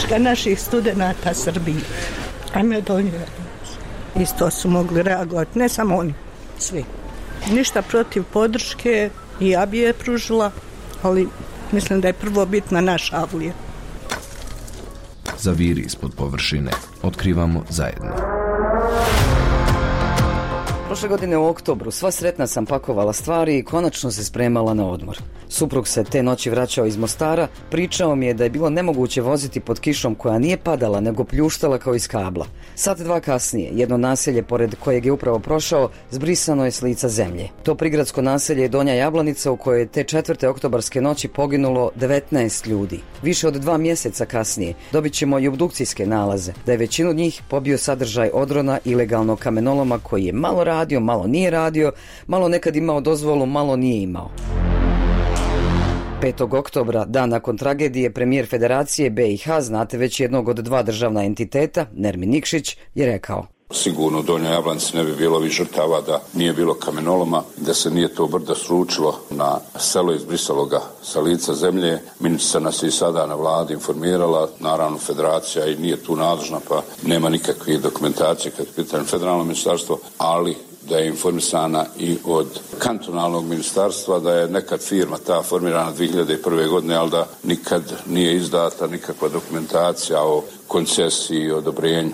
podrška naših studenata Srbiji. Ajme Donju Jablanicu. Isto su mogli reagovati, ne samo oni, svi. Ništa protiv podrške i ja bi je pružila, ali mislim da je prvo bitna naša avlija. Zaviri ispod površine. Otkrivamo zajedno. Prošle godine u oktobru sva sretna sam pakovala stvari i konačno se spremala na odmor. Suprug se te noći vraćao iz Mostara, pričao mi je da je bilo nemoguće voziti pod kišom koja nije padala nego pljuštala kao iz kabla. Sat dva kasnije, jedno naselje pored kojeg je upravo prošao, zbrisano je s lica zemlje. To prigradsko naselje je Donja Jablanica u kojoj je te 4. oktobarske noći poginulo 19 ljudi. Više od 2 mjeseca kasnije dobit ćemo i obdukcijske nalaze, da je većinu njih pobio sadržaj odrona ilegalnog kamenoloma koji je malo radio, malo nije radio, malo nekad imao dozvolu, malo nije imao. 5. oktobra, dan nakon tragedije, premijer Federacije BiH, znate već jednog od 2 državna entiteta, Nermin Nikšić, je rekao: Sigurno u Donjoj Jablanici ne bi bilo ovih žrtava da nije bilo kamenoloma, da se nije to brdo sručilo na selo, izbrisalo ga sa lica zemlje. Ministrica nas je i sada na vladi informirala, naravno Federacija i nije tu nadležna, pa nema nikakve dokumentacije kad je pitanje federalno ministarstvo, ali da je informisana i od kantonalnog ministarstva, da je nekad firma ta formirana 2001. godine, ali da nikad nije izdata nikakva dokumentacija o koncesiji i odobrenju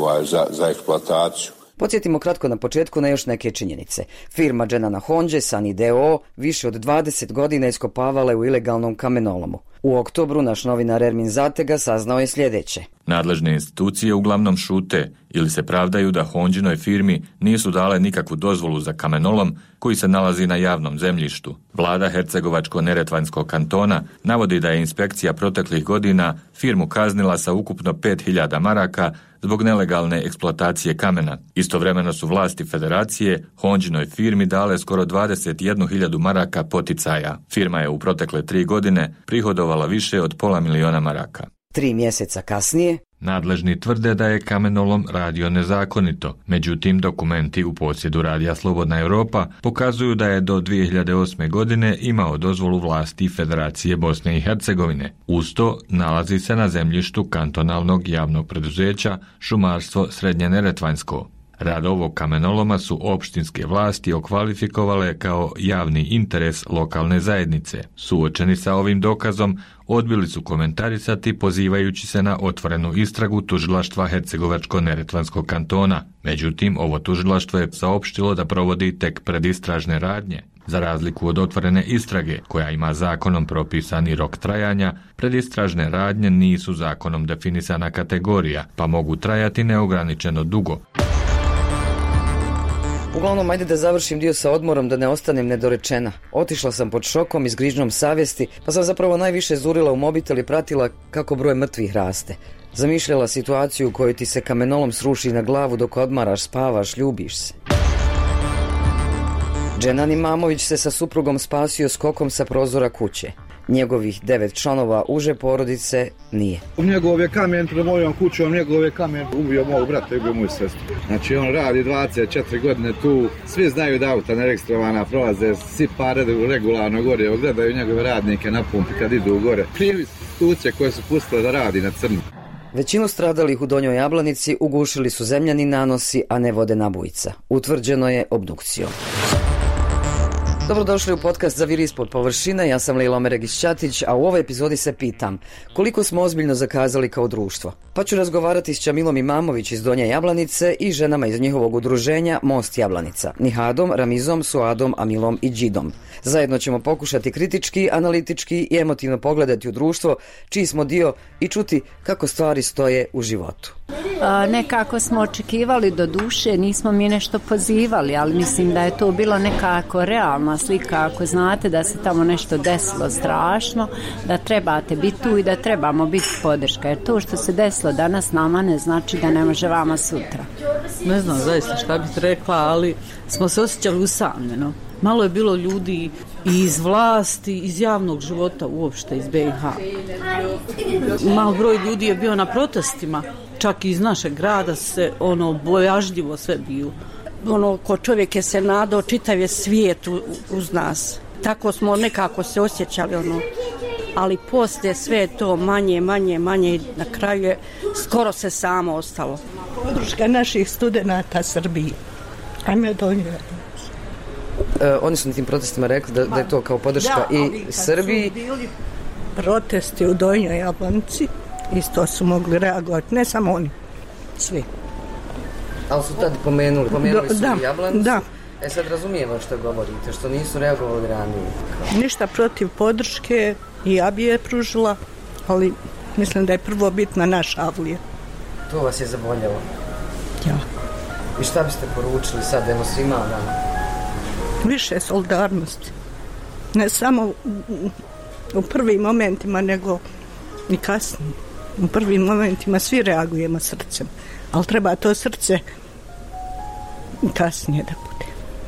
za eksploataciju. Podsjetimo kratko na početku na još neke činjenice. Firma Dženana Honđe, Sani D.O.O. više od 20 godina iskopavala je u ilegalnom kamenolomu. U oktobru naš novinar Ermin Zatega saznao je sljedeće. Nadležne institucije uglavnom šute ili se pravdaju da Honđinoj firmi nisu dale nikakvu dozvolu za kamenolom koji se nalazi na javnom zemljištu. Vlada Hercegovačko-Neretvanskog kantona navodi da je inspekcija proteklih godina firmu kaznila sa ukupno 5.000 maraka zbog nelegalne eksploatacije kamena. Istovremeno su vlasti Federacije Honđinoj firmi dale skoro 21.000 maraka poticaja. Firma je u protekle 3 godine prihodovala više od $500.000 maraka. 3 mjeseca kasnije nadležni tvrde da je kamenolom radio nezakonito. Međutim, dokumenti u posjedu Radija Slobodna Europa pokazuju da je do 2008. godine imao dozvolu vlasti Federacije Bosne i Hercegovine. Uz to nalazi se na zemljištu kantonalnog javnog preduzeća Šumarstvo Srednje Neretvanjsko. Rad ovog kamenoloma su opštinske vlasti okvalifikovale kao javni interes lokalne zajednice. Suočeni sa ovim dokazom, odbili su komentarisati pozivajući se na otvorenu istragu tužilaštva Hercegovačko-Neretvanskog kantona. Međutim, ovo tužilaštvo je saopštilo da provodi tek predistražne radnje. Za razliku od otvorene istrage, koja ima zakonom propisani rok trajanja, predistražne radnje nisu zakonom definisana kategorija, pa mogu trajati neograničeno dugo. Uglavnom, ajde da završim dio sa odmorom da ne ostanem nedorečena. Otišla sam pod šokom i s grižnjom savjesti, pa sam zapravo najviše zurila u mobitel i pratila kako broj mrtvih raste. Zamišljala situaciju u kojoj ti se kamenolom sruši na glavu dok odmaraš, spavaš, ljubiš se. Dženan Imamović se sa suprugom spasio skokom sa prozora kuće. Njegovih 9 članova uže porodice nije. Njegov je kamen pred mojom kućom, njegov je kamen ubio mog brata i ubio moju sestru. Znači on radi 24 godine tu, svi znaju da auta neregistrovana prolaze, svi pare regularno gore, gledaju njegove radnike na pumpi kad idu gore. Krivi institucije koje su pustile da radi na crno. Većinu stradalih u Donjoj Jablanici ugušili su zemljani nanosi, a ne vodena bujica. Utvrđeno je obdukcijom. Dobrodošli u podcast Zaviri ispod površine, ja sam Lejla Meregić-Ćatić, a u ovoj epizodi se pitam koliko smo ozbiljno zakazali kao društvo. Pa ću razgovarati s Čamilom Imamović iz Donje Jablanice i ženama iz njihovog udruženja Most Jablanica, Nihadom, Ramizom, Suadom, Amilom i Đidom. Zajedno ćemo pokušati kritički, analitički i emotivno pogledati u društvo čiji smo dio i čuti kako stvari stoje u životu. Nekako smo očekivali, do duše nismo mi nešto pozivali, ali mislim da je to bilo nekako realna slika. Ako znate da se tamo nešto desilo strašno, da trebate biti tu i da trebamo biti podrška, jer to što se desilo danas nama ne znači da ne može vama sutra. Ne znam zaista šta bih rekla, ali smo se osjećali usamljeno. Malo je bilo ljudi i iz vlasti, iz javnog života uopšte, iz BiH. Malo broj ljudi je bio na protestima, čak i iz našeg grada se bojažljivo sve bio. Ko čovjek je se nadao, čitav je svijet uz nas. Tako smo nekako se osjećali, ali poslije sve to manje i na kraju je skoro se samo ostalo. Podrška naših studenata Srbiji. Ajme Donju Jablanicu. Oni su na tim protestima rekli da je to kao podrška i Srbiji. Su bili protesti u Donjoj Jablanici, isto su mogli reagovati, ne samo oni, svi. Ali su tad pomenuli su i Jablanicu. Da. Sad razumijemo što govorite, što nisu reagovali ranije. Ništa protiv podrške i ja bi je pružila, ali mislim da je prvo bitna naša Avlija. To vas je zaboljelo? Ja. I šta biste poručili sad, evo svima nama? Više solidarnosti. Ne samo u prvim momentima, nego i kasnije. U prvim momentima svi reagujemo srcem, ali treba to srce kasnije da bude.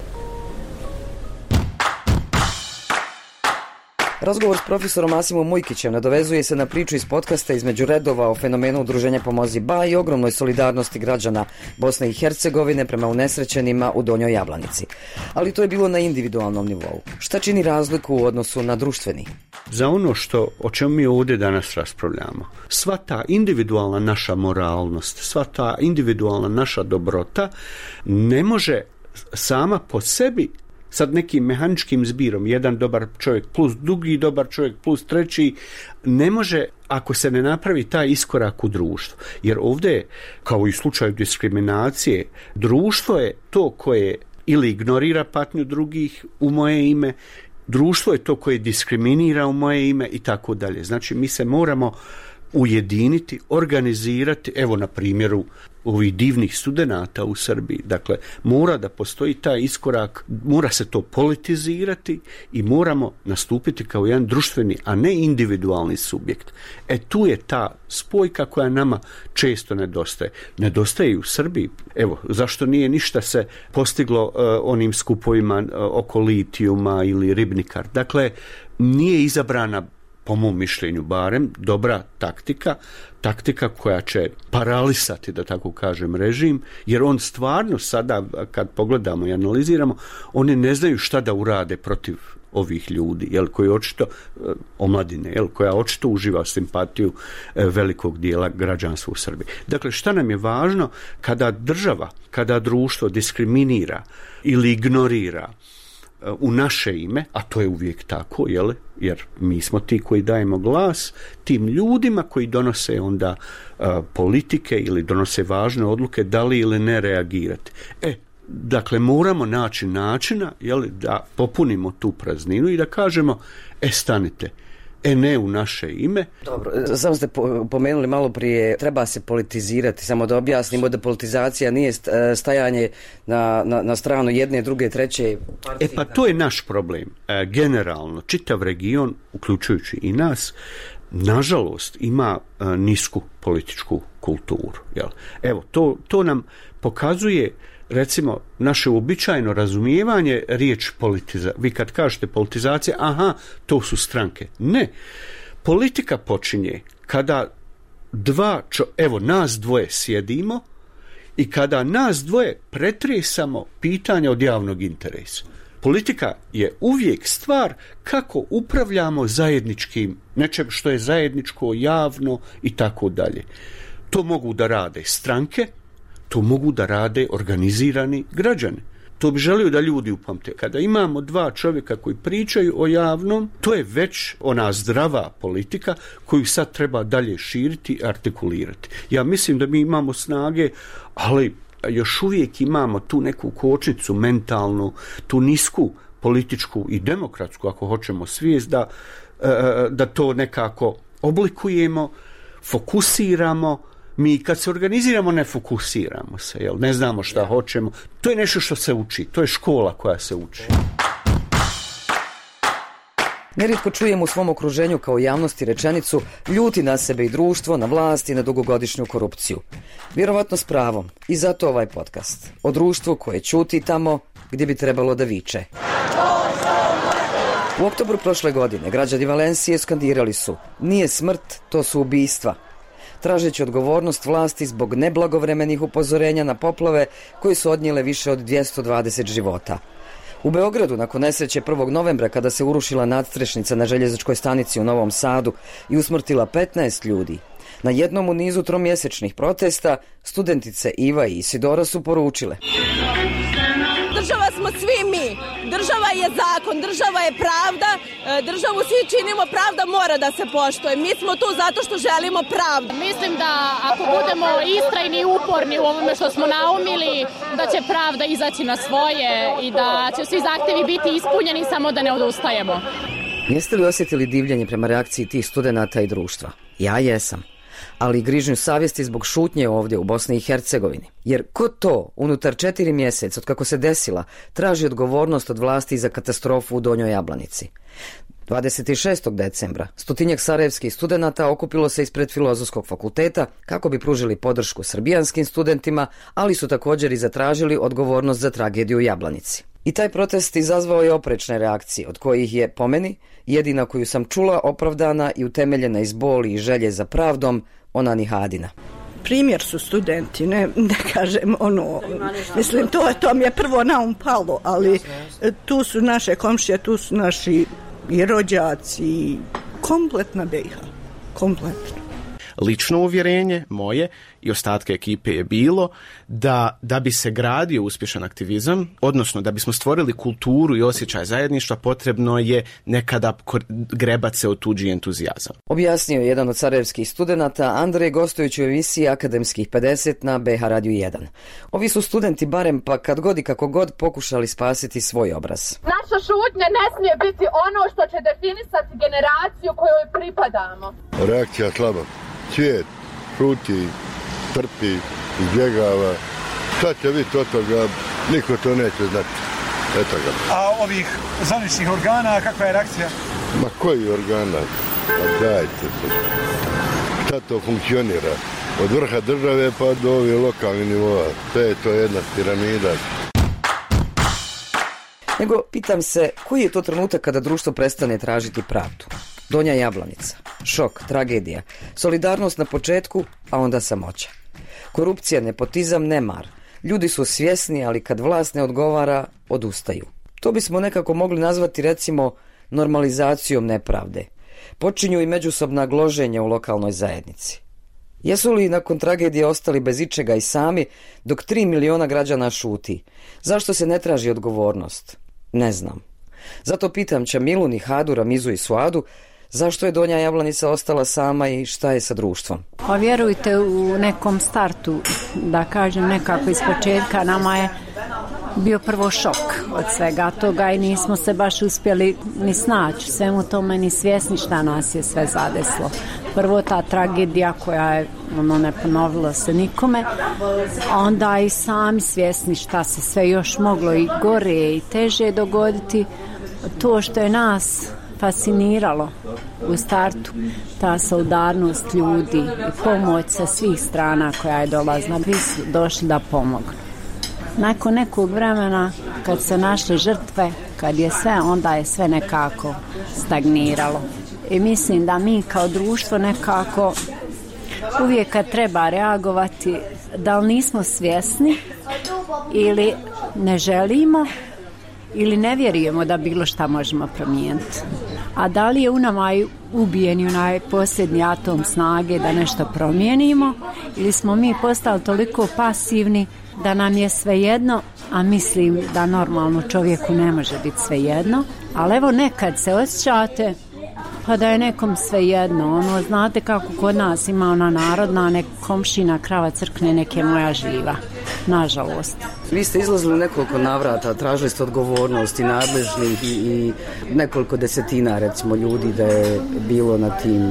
Razgovor s profesorom Asimom Mujkićem nadovezuje se na priču iz podcasta Između redova o fenomenu udruženja Pomozi Ba i ogromnoj solidarnosti građana Bosne i Hercegovine prema unesrećenima u Donjoj Jablanici. Ali to je bilo na individualnom nivou. Šta čini razliku u odnosu na društveni? Za ono o čemu mi ovdje danas raspravljamo, sva ta individualna naša moralnost, sva ta individualna naša dobrota ne može sama po sebi sad nekim mehaničkim zbirom, jedan dobar čovjek plus drugi dobar čovjek plus treći, ne može ako se ne napravi taj iskorak u društvu. Jer ovdje, kao i u slučaju diskriminacije, društvo je to koje ili ignorira patnju drugih u moje ime, društvo je to koje diskriminira u moje ime i tako dalje. Znači, mi se moramo ujediniti, organizirati, evo na primjeru ovih divnih studenata u Srbiji. Dakle, mora da postoji taj iskorak, mora se to politizirati i moramo nastupiti kao jedan društveni, a ne individualni subjekt. Tu je ta spojka koja nama često nedostaje. Nedostaje i u Srbiji. Evo, zašto nije ništa se postiglo onim skupovima oko litijuma ili ribnikar? Dakle, nije izabrana, po mom mišljenju barem, dobra taktika koja će paralisati, da tako kažem, režim, jer on stvarno sada, kad pogledamo i analiziramo, oni ne znaju šta da urade protiv ovih ljudi, koji očito, omladine, koja očito uživa simpatiju velikog dijela građanstva u Srbiji. Dakle, šta nam je važno kada država, kada društvo diskriminira ili ignorira u naše ime, a to je uvijek tako, jer mi smo ti koji dajemo glas tim ljudima koji donose onda politike ili donose važne odluke da li ili ne reagirati. Dakle, moramo naći načina da popunimo tu prazninu i da kažemo, stanite, ne u naše ime. Dobro, samo ste pomenuli malo prije, treba se politizirati, samo da objasnimo da politizacija nije stajanje na stranu jedne, druge, treće partije. Pa to je naš problem. Generalno, čitav region, uključujući i nas, nažalost ima nisku političku kulturu. Evo, to nam pokazuje, recimo, naše uobičajeno razumijevanje riječ politizacija. Vi kad kažete politizacija, to su stranke. Ne. Politika počinje kada nas dvoje sjedimo i kada nas dvoje pretresamo pitanja od javnog interesa. Politika je uvijek stvar kako upravljamo zajedničkim, nečem što je zajedničko, javno i tako dalje. To mogu da rade stranke, to mogu da rade organizirani građani. To bi želio da ljudi upamte. Kada imamo dva čovjeka koji pričaju o javnom, to je već ona zdrava politika koju sad treba dalje širiti i artikulirati. Ja mislim da mi imamo snage, ali još uvijek imamo tu neku kočnicu mentalnu, tu nisku političku i demokratsku, ako hoćemo, svijest da to nekako oblikujemo, fokusiramo. Mi kad se organiziramo ne fokusiramo se, ne znamo šta hoćemo. To je nešto što se uči, to je škola koja se uči. Nerijetko čujemo u svom okruženju kao javnosti rečenicu ljuti na sebe i društvo, na vlast i na dugogodišnju korupciju. Vjerovatno s pravom. I zato ovaj podcast. O društvu koje ćuti tamo gdje bi trebalo da viče. U oktobru prošle godine građani Valencije skandirali su: nije smrt, to su ubistva, tražeći odgovornost vlasti zbog neblagovremenih upozorenja na poplave koje su odnijele više od 220 života. U Beogradu nakon nesreće 1. novembra kada se urušila nadstrešnica na željezničkoj stanici u Novom Sadu i usmrtila 15 ljudi, na jednom u nizu tromjesečnih protesta studentice Iva i Isidora su poručile: Država smo svi mi, država je zakon, država je pravda, državu svi činimo, pravda mora da se poštuje. Mi smo tu zato što želimo pravdu. Mislim da ako budemo istrajni i uporni u ovome što smo naumili, da će pravda izaći na svoje i da će svi zahtevi biti ispunjeni, samo da ne odustajemo. Jeste li osjetili divljenje prema reakciji tih studenata i društva? Ja jesam. Ali i grižnju savjesti zbog šutnje ovdje u Bosni i Hercegovini. Jer ko to unutar 4 mjeseca od kako se desila traži odgovornost od vlasti za katastrofu u Donjoj Jablanici? 26. decembra 100 sarajevskih studenata okupilo se ispred Filozofskog fakulteta kako bi pružili podršku srbijanskim studentima, ali su također i zatražili odgovornost za tragediju u Jablanici. I taj protest izazvao je oprečne reakcije, od kojih je, po meni, jedina koju sam čula opravdana i utemeljena iz boli i želje za pravdom, ona Nihadina. Primjer su studenti, ne kažem mislim, to mi je prvo na um palo, ali tu su naše komšije, tu su naši i rođaci, kompletna BiH, kompletno. Lično uvjerenje moje i ostatke ekipe je bilo da bi se gradio uspješan aktivizam, odnosno da bismo stvorili kulturu i osjećaj zajedništva, potrebno je nekada grebat se o tuđi entuzijazam. Objasnio je jedan od sarajevskih studenata Andrej gostujući u emisiji Akademskih 50 na BH Radio 1. Ovi su studenti barem pa kad god i kako god pokušali spasiti svoj obraz. Naša šutnja ne smije biti ono što će definisati generaciju kojoj pripadamo. Reakcija slaba. Svijet šuti, trpi, izbjegava. Šta će biti od toga, niko to neće znati. Eto ga. A ovih zvaničnih organa, kakva je reakcija? Ma koji organa? Pa dajte. Šta to funkcionira? Od vrha države pa do ovih lokalnih nivoa. Sve je to jedna piramida. Nego pitam se, koji je to trenutak kada društvo prestane tražiti pravdu? Donja Jablanica, šok, tragedija, solidarnost na početku, a onda samoća. Korupcija, nepotizam, nemar. Ljudi su svjesni, ali kad vlast ne odgovara, odustaju. To bismo nekako mogli nazvati, recimo, normalizacijom nepravde. Počinju i međusobna gloženja u lokalnoj zajednici. Jesu li nakon tragedije ostali bez ičega i sami, dok 3 miliona građana šuti? Zašto se ne traži odgovornost? Ne znam. Zato pitam Čamilu, Nihadu, Ramizu i Suadu, zašto je Donja Jablanica ostala sama i šta je sa društvom? Pa vjerujte, u nekom startu, da kažem nekako iz početka, nama je bio prvo šok od svega toga i nismo se baš uspjeli ni snaći svemu tome, ni svjesni šta nas je sve zadeslo. Prvo ta tragedija koja je, ne ponovilo se nikome, onda i sami svjesni šta se sve još moglo i gore i teže dogoditi. To što je nas fasciniralo u startu, ta solidarnost ljudi i pomoć sa svih strana koja je dolazila, vi su došli da pomognu. Nakon nekog vremena, kad se našle žrtve, kad je sve, onda je sve nekako stagniralo. I mislim da mi kao društvo nekako uvijek kad treba reagovati, da li nismo svjesni ili ne želimo ili ne vjerujemo da bilo šta možemo promijeniti. A da li je u nama ubijeni onaj posljednji atom snage da nešto promijenimo ili smo mi postali toliko pasivni da nam je svejedno, a mislim da normalno čovjeku ne može biti svejedno, ali evo nekad se osjećate pa da je nekom svejedno, znate kako kod nas ima ona narodna, nek komšina krava crkne, nek je moja živa, nažalost. Vi ste izlazili nekoliko navrata, tražili ste odgovornosti nadležnih i nekoliko desetina recimo ljudi da je bilo na tim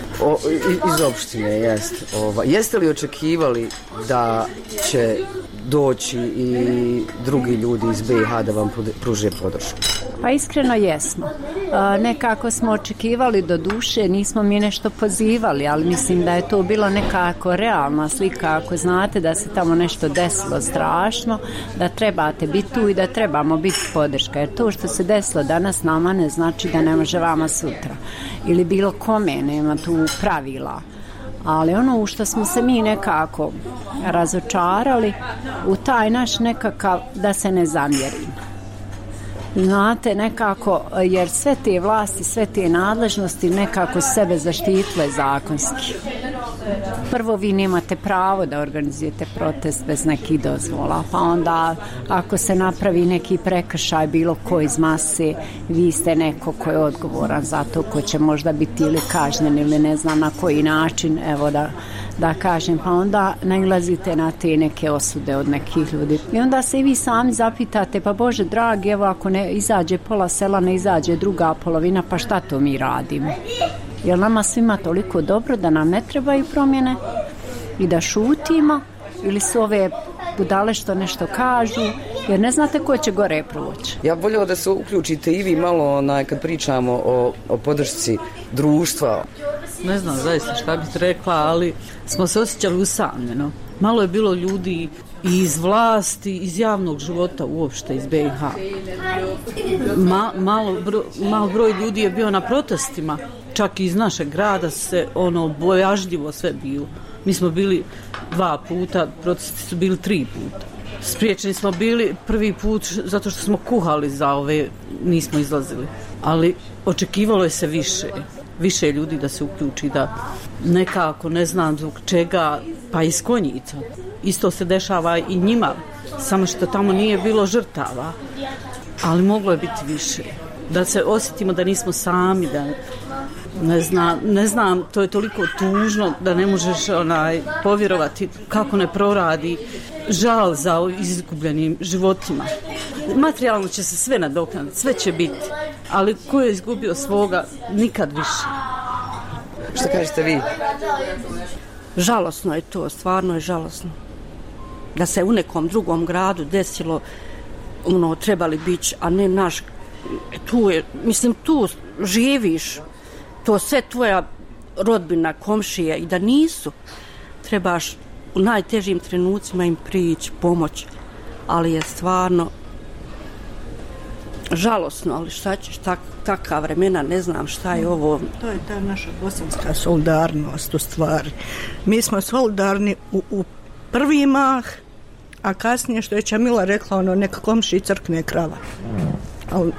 iz opštine, jest. Jeste li očekivali da će doći i drugi ljudi iz BiH da vam pruže podršku? Pa iskreno jesmo. Nekako smo očekivali, do duše nismo mi nešto pozivali, ali mislim da je to bilo nekako realna slika, ako znate da se tamo nešto desilo strašno, da trebate biti tu i da trebamo biti podrška, jer to što se desilo danas nama ne znači da ne može vama sutra ili bilo kome, nema tu pravila. Ali ono u što smo se mi nekako razočarali, u taj naš nekakav da se ne zamjerimo. Znate, nekako, jer sve te vlasti, sve te nadležnosti nekako sebe zaštitile zakonski. Prvo, vi nemate pravo da organizujete protest bez nekih dozvola, pa onda ako se napravi neki prekršaj bilo ko iz mase, vi ste neko ko je odgovoran za to, ko će možda biti ili kažnjen ili ne znam na koji način, evo da kažem, pa onda nailazite na te neke osude od nekih ljudi. I onda se i vi sami zapitate, pa Bože dragi, evo ako ne izađe pola sela, ne izađe druga polovina, pa šta to mi radimo? Jer nama svima toliko dobro da nam ne trebaju promjene i da šutimo, ili su ove budale što nešto kažu, jer ne znate ko će gore proći. Ja bih voljela da se uključite i vi malo kad pričamo o podršci društva. Ne znam zaista šta bih rekla, ali smo se osjećali usamljeno. Malo je bilo ljudi iz vlasti, iz javnog života uopšte iz BiH. Malo broj ljudi je bio na protestima, čak i iz našeg grada se bojažljivo sve bilo. Mi smo bili 2 puta, protesti su bili 3 puta. Spriječeni smo bili prvi put zato što smo kuhali za ove, nismo izlazili. Ali očekivalo je se više ljudi da se uključi, da nekako, ne znam zbog čega, pa iz Konjica. Isto se dešava i njima, samo što tamo nije bilo žrtava, ali moglo je biti više. Da se osjetimo da nismo sami, da ne znam, to je toliko tužno da ne možeš povjerovati kako ne proradi žal za izgubljenim životima. Materijalno će se sve nadoknaditi, sve će biti, ali ko je izgubio svoga, nikad više. Što kažete vi? Žalosno je to, stvarno je žalosno. Da se u nekom drugom gradu desilo, trebali biti, a ne naš. Tu je, mislim, tu živiš, to sve tvoja rodbina, komšije, i da nisu, trebaš u najtežim trenucima im prići, pomoć, ali je stvarno žalosno, ali šta ćeš, takva vremena, ne znam šta je ovo. To je ta naša bosanska solidarnost u stvari. Mi smo solidarni u prvi mah, a kasnije, što je Čamila rekla, neka komši crkne krava. Ali,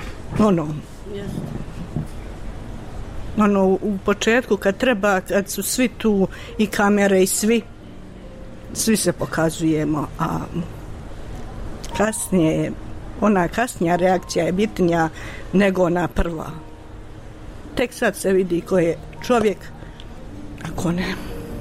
u početku kad su svi tu i kamere i svi se pokazujemo, a kasnije, ona kasnija reakcija je bitnija nego ona prva. Tek sad se vidi ko je čovjek, a ko ne.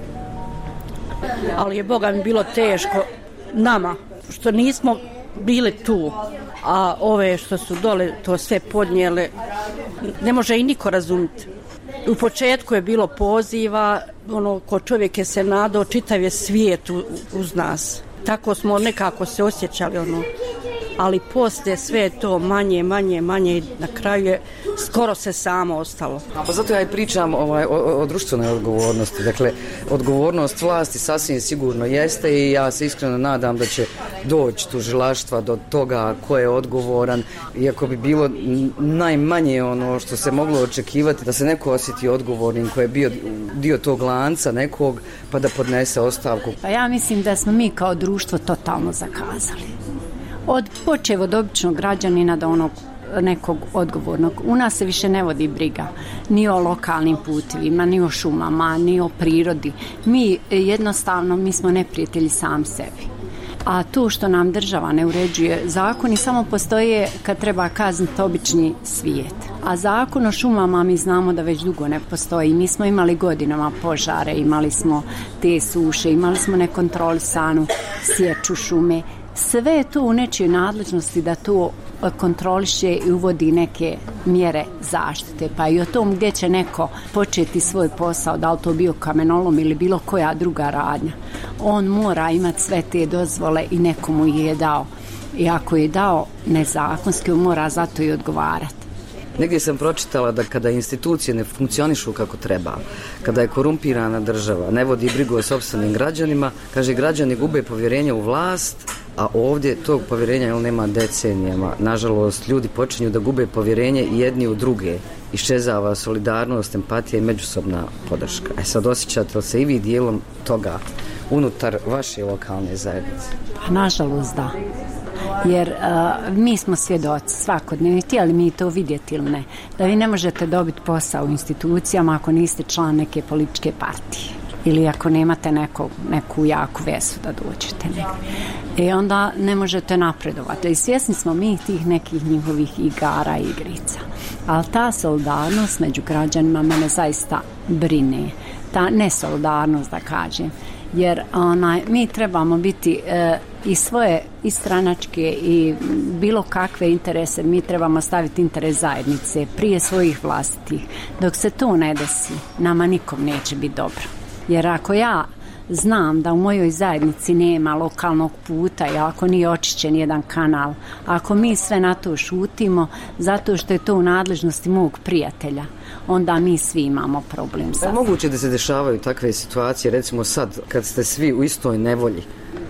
Ali je Boga mi bilo teško nama, što nismo bili tu, a ove što su dole to sve podnijele, ne može i niko razumjeti. U početku je bilo poziva, ko čovjek je se nadao, čitav je svijet uz nas. Tako smo nekako se osjećali, ali poslije sve to manje i na kraju je skoro se samo ostalo. Pa zato ja i pričam o društvenoj odgovornosti. Dakle, odgovornost vlasti sasvim sigurno jeste i ja se iskreno nadam da će doći tužilaštva do toga ko je odgovoran, iako bi bilo najmanje ono što se moglo očekivati da se neko osjeti odgovornim ko je bio dio tog lanca nekog, pa da podnese ostavku. Pa ja mislim da smo mi kao društvo totalno zakazali. Počev od običnog građanina do onog nekog odgovornog. U nas se više ne vodi briga ni o lokalnim putevima, ni o šumama, ni o prirodi. Mi smo neprijatelji sam sebi. A to što nam država ne uređuje, zakoni samo postoje kad treba kazniti obični svijet. A zakon o šumama mi znamo da već dugo ne postoji. Mi smo imali godinama požare, imali smo te suše, imali smo nekontrolisanu sječu šume. Sve je to u nečijoj nadležnosti da to kontroliše i uvodi neke mjere zaštite. Pa i o tom gdje će neko početi svoj posao, da li to bio kamenolom ili bilo koja druga radnja. On mora imati sve te dozvole i nekomu je dao. I ako je dao nezakonski, on mora za to i odgovarati. Negdje sam pročitala da kada institucije ne funkcionišu kako treba, kada je korumpirana država, ne vodi brigu o sopstvenim građanima, kaže građani gube povjerenje u vlast, a ovdje tog povjerenja nema decenijama. Nažalost, ljudi počinju da gube povjerenje i jedni u druge. Iščezava solidarnost, empatija i međusobna podrška. Sad osjećate li se i vi dijelom toga unutar vaše lokalne zajednice? Pa nažalost da. jer mi smo svjedoci svakodnevno, htjeli mi to vidjeti ili ne, da vi ne možete dobiti posao u institucijama ako niste član neke političke partije ili ako nemate neku jaku vezu da dođete negdje. I onda ne možete napredovati. I svjesni smo mi tih nekih njihovih igara i igrica. Ali ta solidarnost među građanima mene zaista brine. Ta nesolidarnost, da kažem. Jer mi trebamo biti i svoje i stranačke i bilo kakve interese, mi trebamo staviti interes zajednice prije svojih vlastitih. Dok se to ne desi, nama nikom neće biti dobro. Jer ako ja znam da u mojoj zajednici nema lokalnog puta i ako nije očišćen jedan kanal, ako mi sve na to šutimo zato što je to u nadležnosti mog prijatelja, onda mi svi imamo problem. Je moguće da se dešavaju takve situacije, recimo sad kad ste svi u istoj nevolji?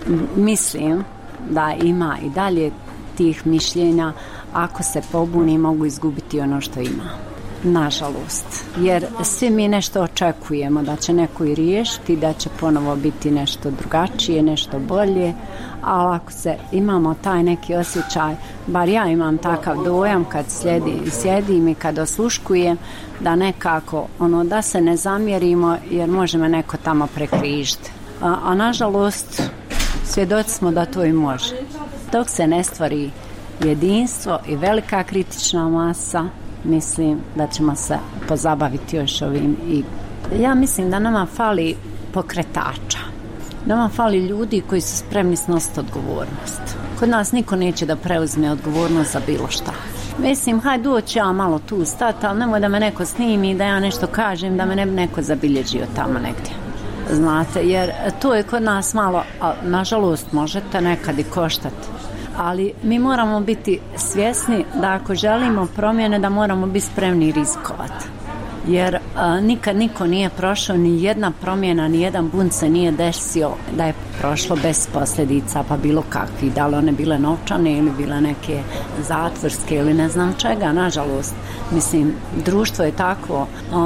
Mislim da ima i dalje tih mišljenja, ako se pobuni mogu izgubiti ono što ima. Nažalost, jer svi mi nešto očekujemo da će neko i riješiti, da će ponovo biti nešto drugačije, nešto bolje, ali ako imamo taj neki osjećaj, bar ja imam takav dojam kad sjedim i kad osluškujem, da nekako da se ne zamjerimo jer može me neko tamo prekrižiti. A nažalost svjedoci smo da to i može. Dok se ne stvori jedinstvo i velika kritična masa, mislim da ćemo se pozabaviti još ovim. I ja mislim da nama fali pokretača. Nama fali ljudi koji su spremni snositi odgovornost. Kod nas niko neće da preuzme odgovornost za bilo šta. Mislim, hajde doći ja malo tu stati, ali nemoj da me neko snimi, da ja nešto kažem, da me ne bi neko zabilježio tamo negdje. Znate, jer to je kod nas malo, a nažalost možete nekad i koštati. Ali mi moramo biti svjesni da ako želimo promjene da moramo biti spremni rizikovati. Jer nikad niko nije prošao, ni jedna promjena, ni jedan bunt se nije desio da je prošlo bez posljedica, pa bilo kakvi, da li one bile novčane ili bile neke zatvorske ili ne znam čega. Nažalost, mislim, društvo je takvo,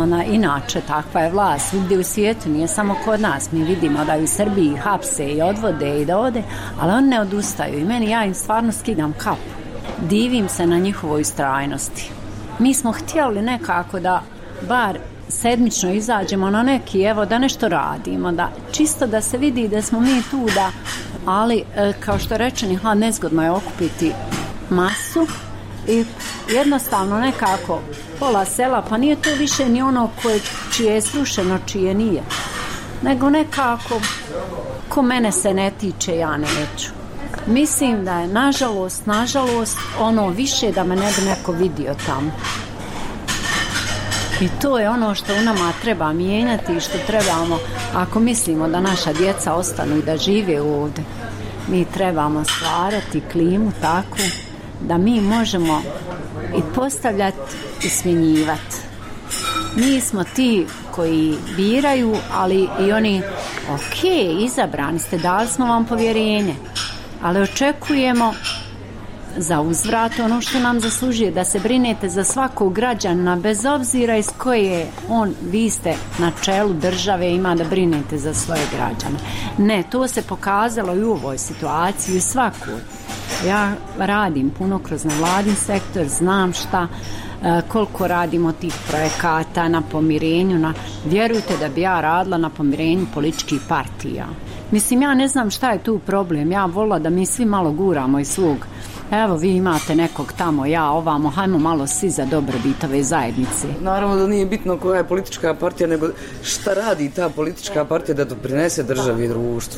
inače takva je vlast svugdje u svijetu, nije samo kod nas. Mi vidimo da u Srbiji hapse i odvode i dovode, ali oni ne odustaju i meni, ja im stvarno skidam kapu. Divim se na njihovoj istrajnosti. Mi smo htjeli nekako da bar sedmično izađemo na neki, evo, da nešto radimo, da čisto da se vidi da smo mi tu, da, ali kao što rečeni, nezgodno je okupiti masu i jednostavno nekako pola sela, pa nije to više ni ono čije je srušeno, čije nije, nego nekako ko mene se ne tiče, ja neću. Mislim da je nažalost ono više da me ne bi neko vidio tamo. I to je ono što u nama treba mijenjati i što trebamo, ako mislimo da naša djeca ostanu i da žive ovdje, mi trebamo stvarati klimu takvu da mi možemo i postavljati i smjenjivati. Mi smo ti koji biraju, ali i oni, ok, izabrani ste, dali smo vam povjerenje, ali očekujemo za uzvrat ono što nam zaslužuje, da se brinete za svakog građana bez obzira iz koje vi ste na čelu države, ima da brinete za svoje građane. Ne, to se pokazalo i u ovoj situaciji, svakoj. Ja radim puno kroz nevladin sektor, znam koliko radimo tih projekata na pomirenju, vjerujte da bi ja radila na pomirenju političkih partija. Mislim, ja ne znam šta je tu problem, ja volila da mi svi malo guramo iz svog. Evo, vi imate nekog tamo, ja ovamo, hajmo malo svi za dobrobit ove zajednice. Naravno da nije bitno koja je politička partija, nego šta radi ta politička partija da doprinese državi i društvu.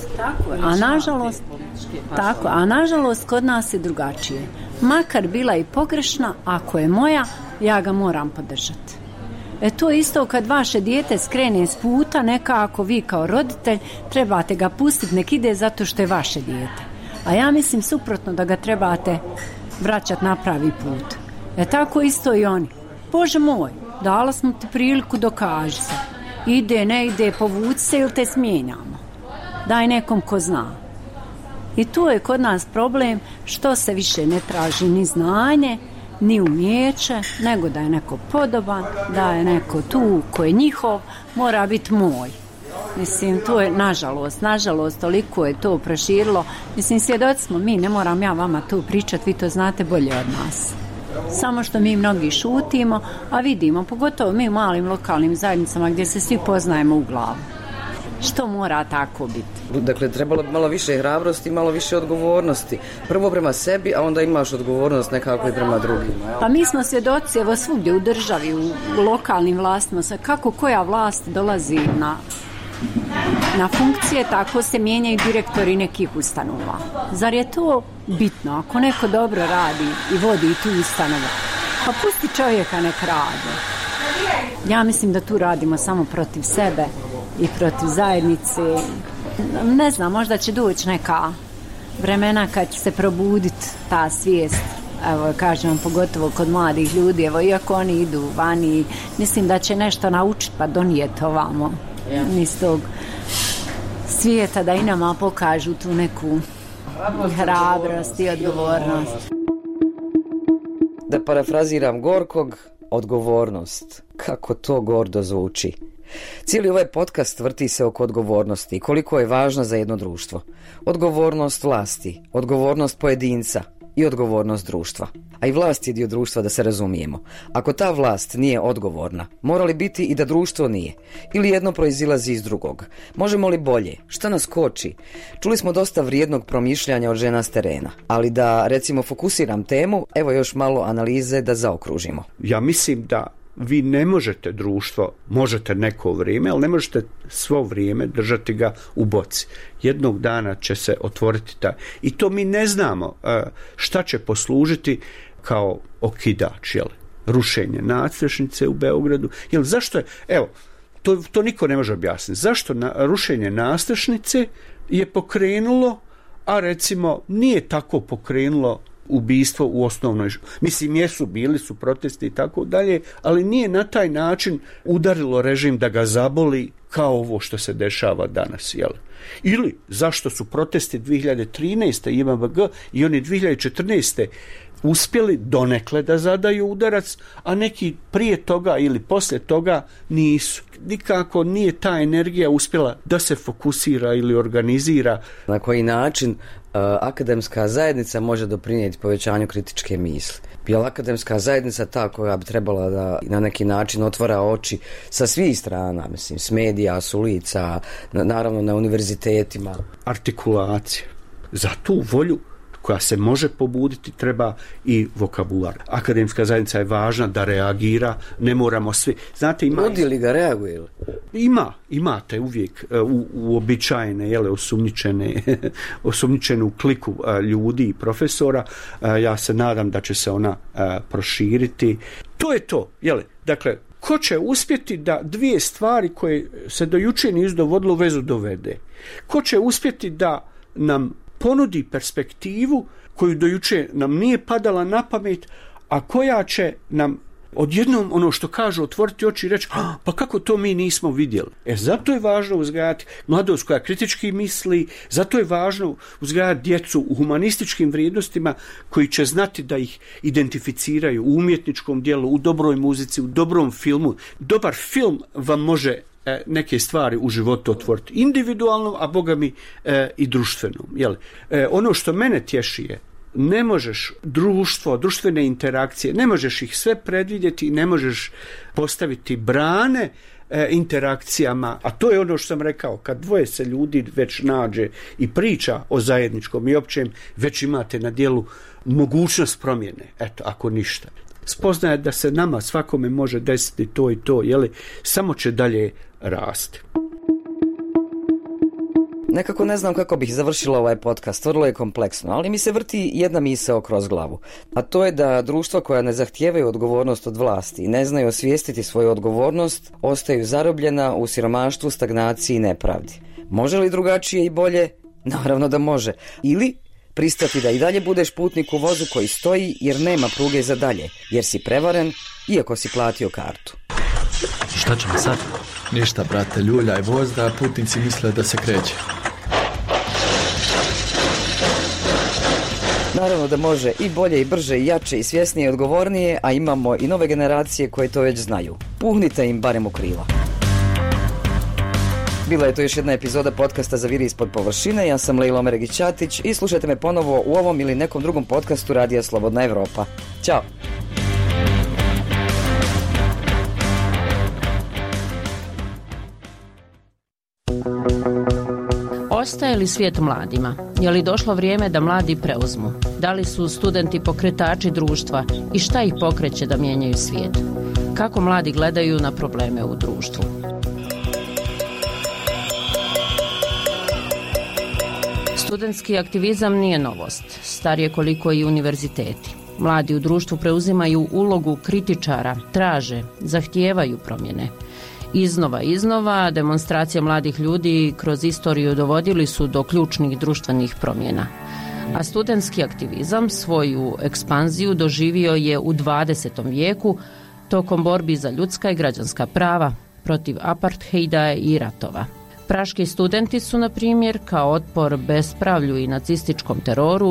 A nažalost kod nas je drugačije. Makar bila i pogrešna, ako je moja, ja ga moram podržati. To je isto kad vaše dijete skrene s puta, nekako vi kao roditelj trebate ga pustiti, nek ide zato što je vaše dijete. A ja mislim suprotno, da ga trebate vraćati na pravi put. Tako isto i oni. Bože moj, dala smo ti priliku, dokaži se. Ide, ne ide, povuci se ili te smijenjamo. Daj nekom ko zna. I tu je kod nas problem što se više ne traži ni znanje, ni umijeće, nego da je neko podoban, da je neko tu ko je njihov, mora biti moj. Mislim, to je nažalost, toliko je to proširilo. Mislim, svjedoci smo mi, ne moram ja vama tu pričati, vi to znate bolje od nas. Samo što mi mnogi šutimo, a vidimo, pogotovo mi u malim lokalnim zajednicama gdje se svi poznajemo u glavu. Što mora tako biti? Dakle, trebalo bi malo više hrabrosti i malo više odgovornosti. Prvo prema sebi, a onda imaš odgovornost nekako i prema drugima. Pa mi smo svjedoci, evo svugdje u državi, u lokalnim vlastima, kako koja vlast dolazi na funkcije, tako se mijenjaju direktori nekih ustanova. Zar je to bitno? Ako neko dobro radi i vodi tu ustanovu, pa pusti čovjeka nek radi. Ja mislim da tu radimo samo protiv sebe i protiv zajednice. Ne znam, možda će doći neka vremena kad će se probuditi ta svijest. Evo, kažem vam, pogotovo kod mladih ljudi, evo, iako oni idu vani, mislim da će nešto naučiti pa donijeti ovamo iz tog svijeta, da i nama pokažu tu neku hrabrost i odgovornost. Da parafraziram Gorkog, odgovornost. Kako to gordo zvuči. Cijeli ovaj podcast vrti se oko odgovornosti i koliko je važna za jedno društvo. Odgovornost vlasti, odgovornost pojedinca i odgovornost društva. A i vlast je dio društva, da se razumijemo. Ako ta vlast nije odgovorna, mora li biti i da društvo nije? Ili jedno proizilazi iz drugog? Možemo li bolje? Šta nas koči? Čuli smo dosta vrijednog promišljanja od žena s terena. Ali da, recimo, fokusiram temu, evo još malo analize da zaokružimo. Ja mislim da vi ne možete društvo, možete neko vrijeme, ali ne možete svo vrijeme držati ga u boci. Jednog dana će se otvoriti taj. I to mi ne znamo šta će poslužiti kao okidač, jel? Rušenje nadstrešnice u Beogradu. Jel, zašto je, evo, to niko ne može objasniti. Zašto rušenje nadstrešnice je pokrenulo, a recimo nije tako pokrenulo ubistvo u osnovnoj, mislim, bili su protesti i tako dalje, ali nije na taj način udarilo režim da ga zaboli kao ovo što se dešava danas, jel? Ili zašto su protesti 2013. IMVG i oni 2014. uspjeli donekle da zadaju udarac, a neki prije toga ili poslije toga nisu. Nikako nije ta energija uspjela da se fokusira ili organizira. Na koji način akademska zajednica može doprinijeti povećanju kritičke misli? Je li akademska zajednica ta koja bi trebala da na neki način otvara oči sa svih strana, mislim, s medija, s ulica, naravno na univerzitetima? Artikulacija. Za tu volju koja se može pobuditi treba i vokabular. Akademska zajednica je važna da reagira, ne moramo svi. Znate, ima... Budi li ga reaguje? Imate uvijek uobičajene, osumnjičenu kliku ljudi i profesora. Ja se nadam da će se ona proširiti. To je to, dakle, ko će uspjeti da dvije stvari koje se do jučer nisu dovodilo u vezu dovede? Ko će uspjeti da nam ponudi perspektivu koju do jučer nam nije padala na pamet, a koja će nam odjednom, ono što kažu, otvoriti oči i reći, pa kako to mi nismo vidjeli? Zato je važno uzgajati mladost koja kritički misli, zato je važno uzgajati djecu u humanističkim vrijednostima koji će znati da ih identificiraju u umjetničkom djelu, u dobroj muzici, u dobrom filmu. Dobar film vam može neke stvari u životu otvoriti individualno, a Boga mi i društveno. Ono što mene tješi je, ne možeš društvene interakcije, ne možeš ih sve predvidjeti, ne možeš postaviti brane interakcijama, a to je ono što sam rekao, kad dvoje se ljudi već nađe i priča o zajedničkom i općem, već imate na djelu mogućnost promjene, eto, ako ništa. Spoznaje da se nama svakome može desiti to i to, samo će dalje rasti. Nekako ne znam kako bih završila ovaj podcast, vrlo je kompleksno, ali mi se vrti jedna misao kroz glavu, a to je da društva koja ne zahtijevaju odgovornost od vlasti i ne znaju osvijestiti svoju odgovornost, ostaju zarobljena u siromaštvu, stagnaciji i nepravdi. Može li drugačije i bolje? Naravno da može. Ili pristati da i dalje budeš putnik u vozu koji stoji jer nema pruge za dalje, jer si prevaren iako si platio kartu. Šta ćemo sad? Ništa, brate, ljuljaj voz da putnici misle da se kreće. Naravno da može i bolje i brže i jače i svjesnije i odgovornije, a imamo i nove generacije koje to već znaju. Puhnite im barem u krila. Bila je to još jedna epizoda podcasta Zaviri ispod površine. Ja sam Lejla Omeregić-Ćatić i slušajte me ponovo u ovom ili nekom drugom podcastu Radija Slobodna Evropa. Ćao! Ostaje li svijet mladima? Je li došlo vrijeme da mladi preuzmu? Da li su studenti pokretači društva i šta ih pokreće da mijenjaju svijet? Kako mladi gledaju na probleme u društvu? Studentski aktivizam nije novost, star je koliko i univerziteti. Mladi u društvu preuzimaju ulogu kritičara, traže, zahtijevaju promjene. Iznova demonstracije mladih ljudi kroz istoriju dovodili su do ključnih društvenih promjena. A studentski aktivizam svoju ekspanziju doživio je u 20. vijeku tokom borbi za ljudska i građanska prava, protiv apartheida i ratova. Praški studenti su, na primjer, kao otpor bespravlju i nacističkom teroru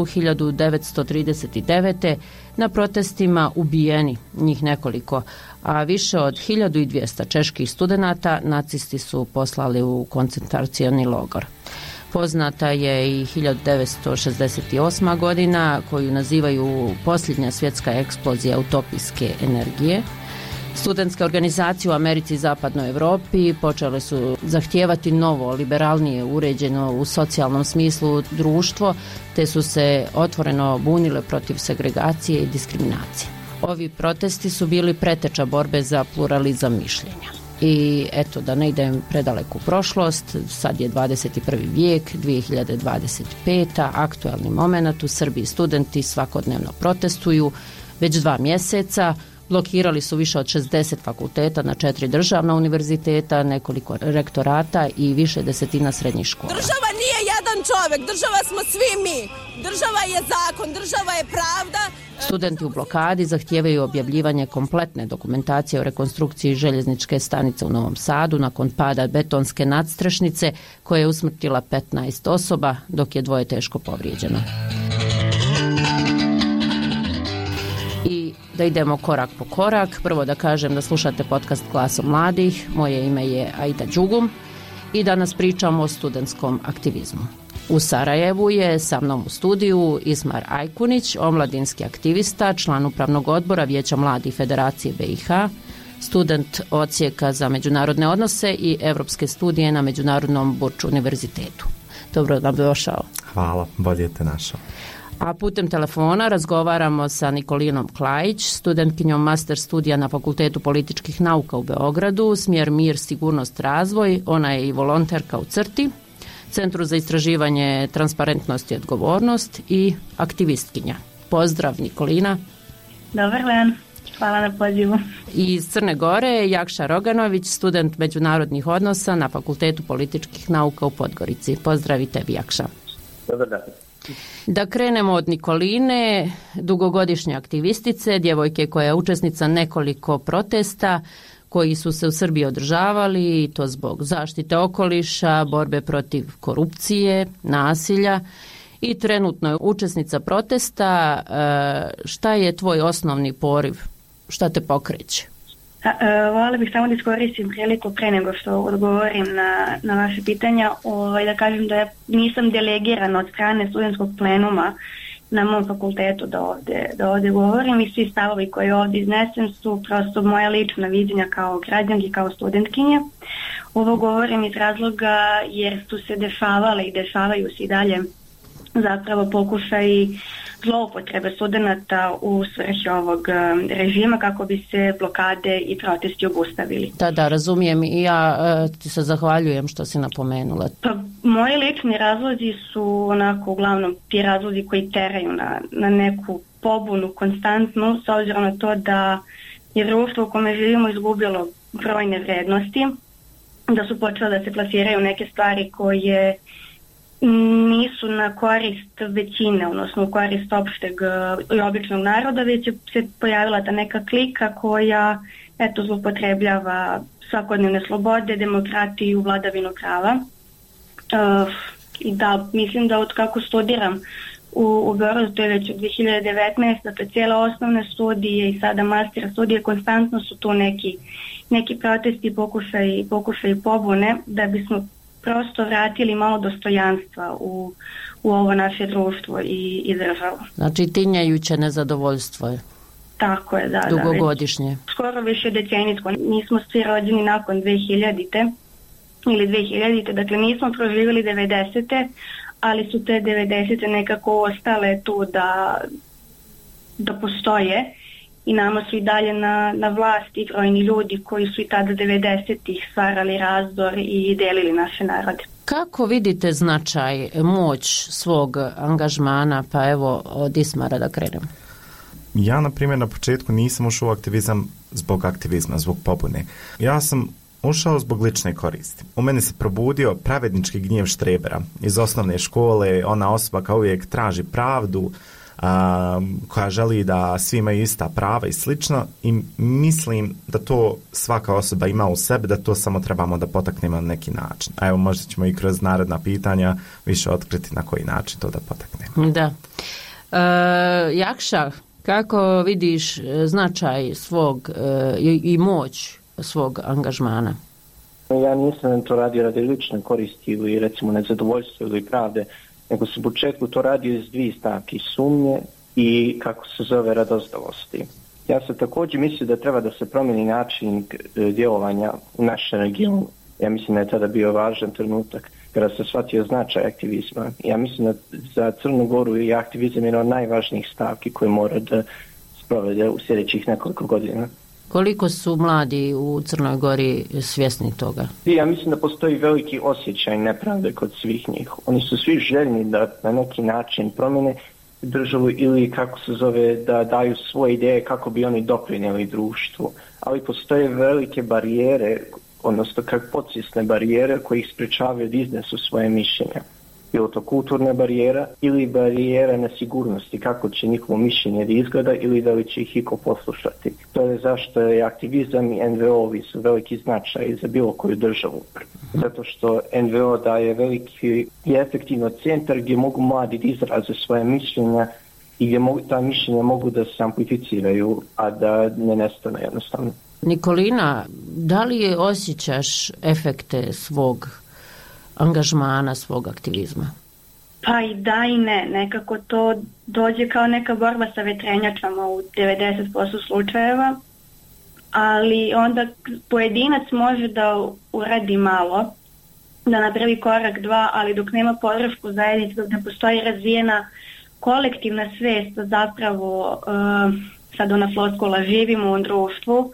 1939. na protestima ubijeni, njih nekoliko, a više od 1200 čeških studenata nacisti su poslali u koncentracioni logor. Poznata je i 1968. godina, koju nazivaju posljednja svjetska eksplozija utopijske energije. Studentske organizacije u Americi i Zapadnoj Europi počele su zahtijevati novo, liberalnije, uređeno u socijalnom smislu društvo, te su se otvoreno bunile protiv segregacije i diskriminacije. Ovi protesti su bili preteča borbe za pluralizam mišljenja. I eto, da ne idem predaleku prošlost, sad je 21. vijek, 2025. aktualni moment, u Srbiji studenti svakodnevno protestuju već 2 mjeseca. Blokirali su više od 60 fakulteta na 4 državna univerziteta, nekoliko rektorata i više desetina srednjih škola. Država nije jedan čovjek, država smo svi mi. Država je zakon, država je pravda. Studenti u blokadi zahtijevaju objavljivanje kompletne dokumentacije o rekonstrukciji željezničke stanice u Novom Sadu nakon pada betonske nadstrešnice koja je usmrtila 15 osoba, dok je 2 teško povrijeđeno. Da idemo korak po korak. Prvo da kažem da slušate podcast Glasom mladih. Moje ime je Aida Đugum i danas pričamo o studentskom aktivizmu. U Sarajevu je sa mnom u studiju Ismar Ajkunić, omladinski aktivista, član upravnog odbora Vijeća mladih Federacije BiH, student odsjeka za međunarodne odnose i evropske studije na Međunarodnom Burč univerzitetu. Dobro nam došao. Hvala, bolje te našao. A putem telefona razgovaramo sa Nikolinom Klajić, studentkinjom master studija na Fakultetu političkih nauka u Beogradu, smjer Mir, sigurnost, razvoj. Ona je i volonterka u CRTI, Centru za istraživanje transparentnost i odgovornost, i aktivistkinja. Pozdrav, Nikolina. Dobar dan, hvala na pozivu. I iz Crne Gore Jakša Roganović, student međunarodnih odnosa na Fakultetu političkih nauka u Podgorici. Pozdrav i tebi, Jakša. Dobar dan. Da krenemo od Nikoline, dugogodišnje aktivistice, djevojke koja je učesnica nekoliko protesta koji su se u Srbiji održavali, i to zbog zaštite okoliša, borbe protiv korupcije, nasilja, i trenutno je učesnica protesta. Šta je tvoj osnovni poriv? Šta te pokreće? Voljela bih samo da iskoristim priliku pre nego što odgovorim na vaše pitanja, da kažem da nisam delegirana od strane studentskog plenuma na mom fakultetu da ovdje govorim, i svi stavovi koji ovdje iznesem su prosto moja lična viđenja kao građanki, kao studentkinje. Ovo govorim iz razloga jer su se dešavale i dešavaju se i dalje zapravo pokušaj zloupotrebe studenata u svrhi ovog režima kako bi se blokade i protesti obustavili. Da, razumijem, i ja ti se zahvaljujem što si napomenula. Pa, moji lični razlozi su onako uglavnom ti razlozi koji teraju na neku pobunu konstantnu, s obzirom na to da je društvo u kome živimo izgubilo brojne vrednosti, da su počele da se plasiraju neke stvari koje nisu na korist većine, odnosno u korist opšteg i običnog naroda, već se pojavila ta neka klika koja zloupotrebljava svakodnevne slobode, demokratiju, vladavinu prava. I da, mislim da od kako studiram u Beogradu, to je već od 2019, dakle cijela osnovne studije i sada master studije, konstantno su tu neki protesti, pokušaj pobune, da bismo prosto vratili malo dostojanstva u ovo naše društvo i državu. Znači tinjajuće nezadovoljstvo je. Tako je, da. Dugogodišnje. Skoro više decenijsko. Nismo svi rođeni nakon 2000. ili 2000. Dakle, nismo proživjeli 90. ali su te 90. nekako ostale tu da postoje i nama su i dalje na vlasti brojni ljudi koji su i tada 90-ih stvarali razdor i delili naše narode. Kako vidite značaj, moć svog angažmana, pa evo od Ismara da krenemo? Ja, na primjer, na početku nisam ušao u aktivizam zbog aktivizma, zbog pobune. Ja sam ušao zbog lične koristi. U meni se probudio pravednički gnjev štrebera iz osnovne škole, ona osoba kao uvijek traži pravdu, koja želi da svi imaju ista prava i slično, i mislim da to svaka osoba ima u sebi, da to samo trebamo da potaknemo na neki način. A evo, možda ćemo i kroz naredna pitanja više otkriti na koji način to da potaknemo. Da. Jakša, kako vidiš značaj svog i moć svog angažmana? Ja nisam to radio radi lične koristi ili recimo nezadovoljstva ili pravde, nego sam u početku to radio iz dvije stavke, sumnje i kako se zove radozdalosti. Ja sam također mislio da treba da se promijeni način djelovanja u našem regionu. Ja mislim da je tada bio važan trenutak kada se shvatio značaj aktivizma. Ja mislim da za Crnu Goru je aktivizam jedna od najvažnijih stavki koje mora da sprovede u sljedećih nekoliko godina. Koliko su mladi u Crnoj Gori svjesni toga? Ja mislim da postoji veliki osjećaj nepravde kod svih njih. Oni su svi željni da na neki način promjene državu ili kako se zove da daju svoje ideje kako bi oni doprinijeli društvu. Ali postoje velike barijere, odnosno kako podsvjesne barijere koje ih sprečavaju da iznesu svoje mišljenja. Bilo to kulturna barijera ili barijera nesigurnosti, kako će njihovo mišljenje da izgleda ili da li će ih iko poslušati. To je zašto je aktivizam i NVO-vi su veliki značaj za bilo koju državu. Zato što NVO daje veliki i efektivno centar gdje mogu mladi da izraze svoje mišljenja i gdje ta mišljenja mogu da se amplificiraju, a da ne nestane jednostavno. Nikolina, da li osjećaš efekte svog angažmana, svog aktivizma? Pa i da i ne. Nekako to dođe kao neka borba sa vetrenjačama u 90% slučajeva, ali onda pojedinac može da uradi malo, da napravi korak dva, ali dok nema podršku zajednice, dok ne postoji razvijena kolektivna svijest, zapravo sad ona floskula živimo u društvu,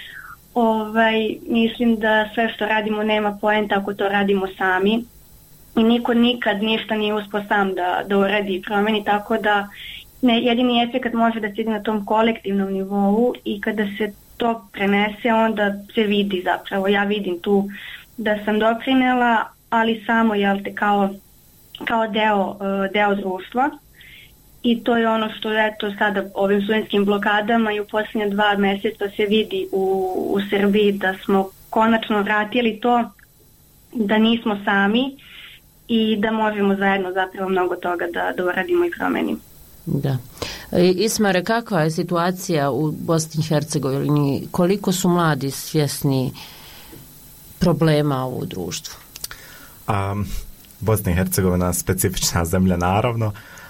mislim da sve što radimo nema poenta ako to radimo sami i niko nikad ništa nije uspio sam da uradi i promeni, tako da jedini efekt može da se ide na tom kolektivnom nivou i kada se to prenese onda se vidi zapravo. Ja vidim tu da sam doprinela, ali samo kao deo društva. I to je ono što eto sada ovim studentskim blokadama i u posljednje 2 mjeseca se vidi u Srbiji da smo konačno vratili to da nismo sami i da možemo zajedno zapravo mnogo toga da uradimo i promenimo. Da. Ismare, kakva je situacija u Bosni i Hercegovini? Koliko su mladi svjesni problema u društvu? Bosna i Hercegovina specifična zemlja, naravno.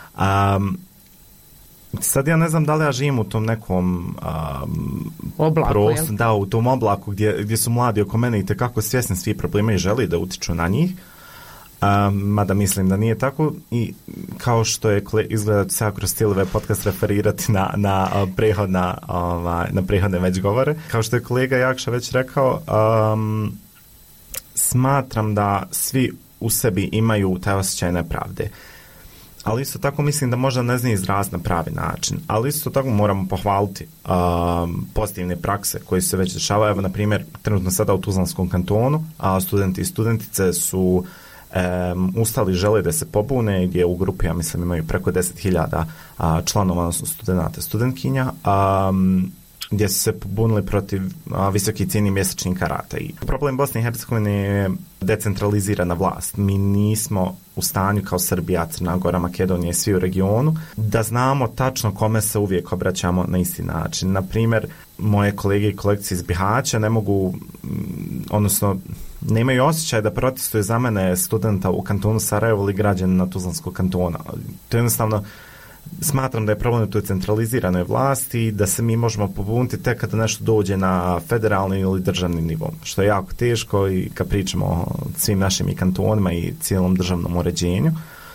Sad ja ne znam da li ja živim u tom nekom oblaku, u tom oblaku gdje su mladi oko mene i tekako svjesni svih problema i želi da utiču na njih, mada mislim da nije tako, i kao što je izgleda se kroz cijelove podcast referirati na prethodne već govore, kao što je kolega Jakša već rekao, smatram da svi u sebi imaju taj osjećaj nepravde. Ali isto tako mislim da možda ne zna izraziti na pravi način. Ali isto tako moramo pohvaliti pozitivne prakse koje se već dešavaju. Evo, na primjer, trenutno sada u Tuzlanskom kantonu studenti i studentice su ustali, žele da se pobune, gdje u grupi, ja mislim, imaju preko 10.000 članova, odnosno studenta, studentkinja, gdje su se pobunili protiv visoke cijene mjesečnih karata. I problem Bosne i Hercegovine je decentralizirana vlast. Mi nismo u stanju kao Srbija, Crna Gora, Makedonija i svi u regionu da znamo tačno kome se uvijek obraćamo na isti način. Na primjer, moje kolege i kolegice iz Bihaća ne mogu, odnosno nemaju osjećaj da protestuju za mene studenta u kantonu Sarajevo ili građanina Tuzlanskog kantona. To je jednostavno, smatram da je problem u toj centraliziranoj vlasti, da se mi možemo pobuniti tek kada nešto dođe na federalni ili državni nivo, što je jako teško i kad pričamo o svim našim i kantonima i cijelom državnom uređenju.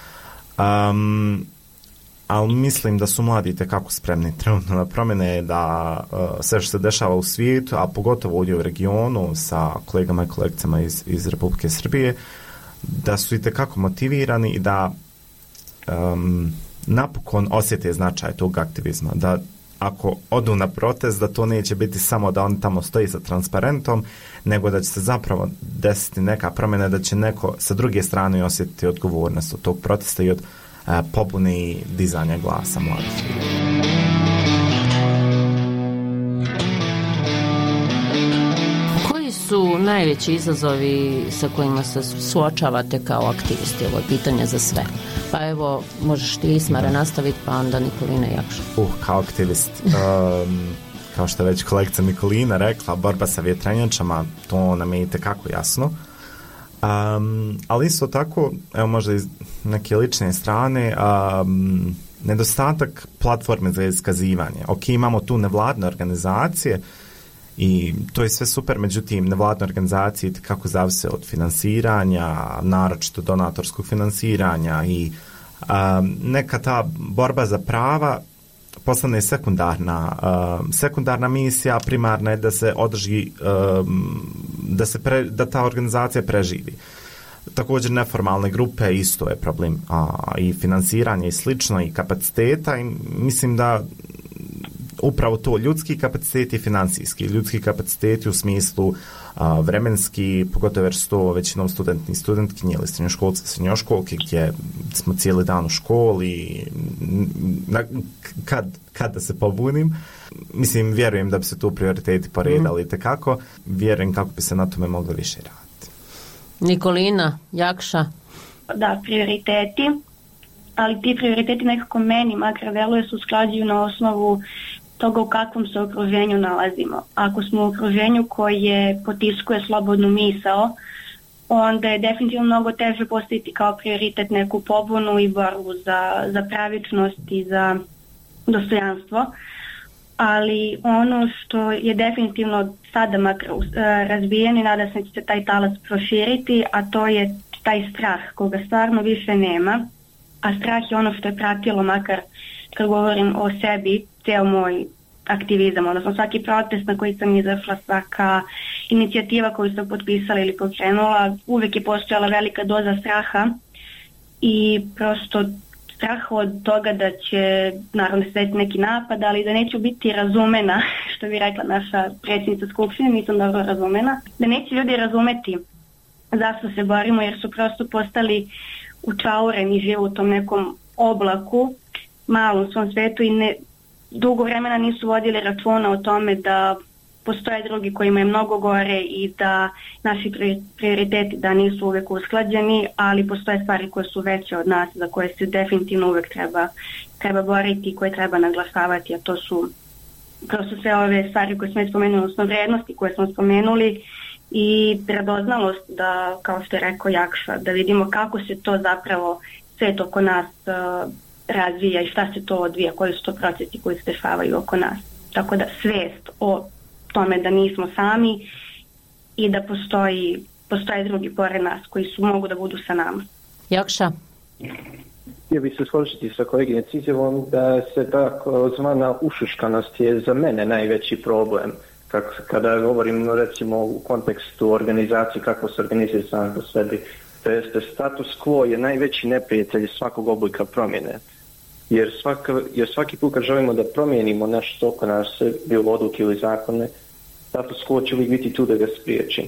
Ali mislim da su mladi tekako spremni trenutno na promjene, da sve što se dešava u svijetu, a pogotovo ovdje u regionu sa kolegama i kolegicama iz Republike Srbije, da su i tekako motivirani i da napokon osjete značaj tog aktivizma, da ako odu na protest, da to neće biti samo da on tamo stoji sa transparentom, nego da će se zapravo desiti neka promjena, da će neko sa druge strane osjetiti odgovornost od tog protesta i od pobune i dizanja glasa mladih. Koji su najveći izazovi sa kojima se suočavate kao aktivisti? Ovo je pitanje za sve. Pa evo, možeš ti, Ismare, nastaviti, pa onda Nikolina Jakša. Kao aktivist, kao što je već kolegica Nikolina rekla, borba sa vjetrenjačama, to nam je itekako jasno. Ali isto tako, evo možda iz neke lične strane, nedostatak platforme za iskazivanje. Ok, imamo tu nevladne organizacije i to je sve super, međutim nevladne organizacije kako zavise od finansiranja, naročito donatorskog finansiranja i neka ta borba za prava postane sekundarna misija, primarna je da se održi, da ta organizacija preživi. Također neformalne grupe isto je problem, i finansiranje i slično i kapaciteta, i mislim da upravo to, ljudski kapaciteti i financijski. Ljudski kapaciteti u smislu vremenski, pogotovo jer su to većinom studenti i studentkinje ili srednjoškolci i srednjoškolke, gdje smo cijeli dan u školi, kad da se pobunim. Mislim, vjerujem da bi se tu prioriteti poredali tekako, vjerujem kako bi se na tome moglo više raditi. Nikolina, Jakša? Da, prioriteti, ali ti prioriteti nekako meni makar deluje se usklađuju na osnovu toga u kakvom se okruženju nalazimo. Ako smo u okruženju koje potiskuje slobodnu misao, onda je definitivno mnogo teže postaviti kao prioritet neku pobunu i borbu za pravičnost i za dostojanstvo. Ali ono što je definitivno sada makar razbijen i nada se da će se taj talas proširiti, a to je taj strah koga stvarno više nema. A strah je ono što je pratilo, makar kad govorim o sebi, ceo moj aktivizam, odnosno svaki protest na koji sam izašla, svaka inicijativa koju sam potpisala ili pokrenula, uvijek je postojala velika doza straha i prosto strah od toga da će naravno se desiti neki napad, ali da neću biti razumena, što bi rekla naša predsjednica Skupštine, nisam dobro razumena, da neće ljudi razumeti zašto se borimo, jer su prosto postali učaureni, žive u tom nekom oblaku, malom svom svetu i dugo vremena nisu vodili računa o tome da postoje drugi kojima je mnogo gore i da naši prioriteti da nisu uvijek usklađeni, ali postoje stvari koje su veće od nas, za koje se definitivno uvijek treba boriti i koje treba naglašavati, a to su prosto sve ove stvari koje smo spomenuli, odnosno vrijednosti koje smo spomenuli i predoznalost da, kao što je rekao Jakša, da vidimo kako se to zapravo svet oko nas razvija i šta se to odvija, koji su to procesi koji se dešavaju oko nas. Tako da svijest o tome da nismo sami i da postoje drugi pored nas koji mogu da budu sa nama. Jakša? Ja bih se složiti sa koleginicom izjavom da se tako zvana ušuškanost je za mene najveći problem. Kada govorim recimo u kontekstu organizacije, kako se organizuje sam po sebi, to jeste status quo je najveći neprijatelj svakog oblika promjene. Jer svaki put kad želimo da promijenimo nešto oko nas, bilo odluke ili zakone, status quo će uvijek biti tu da ga spriječi.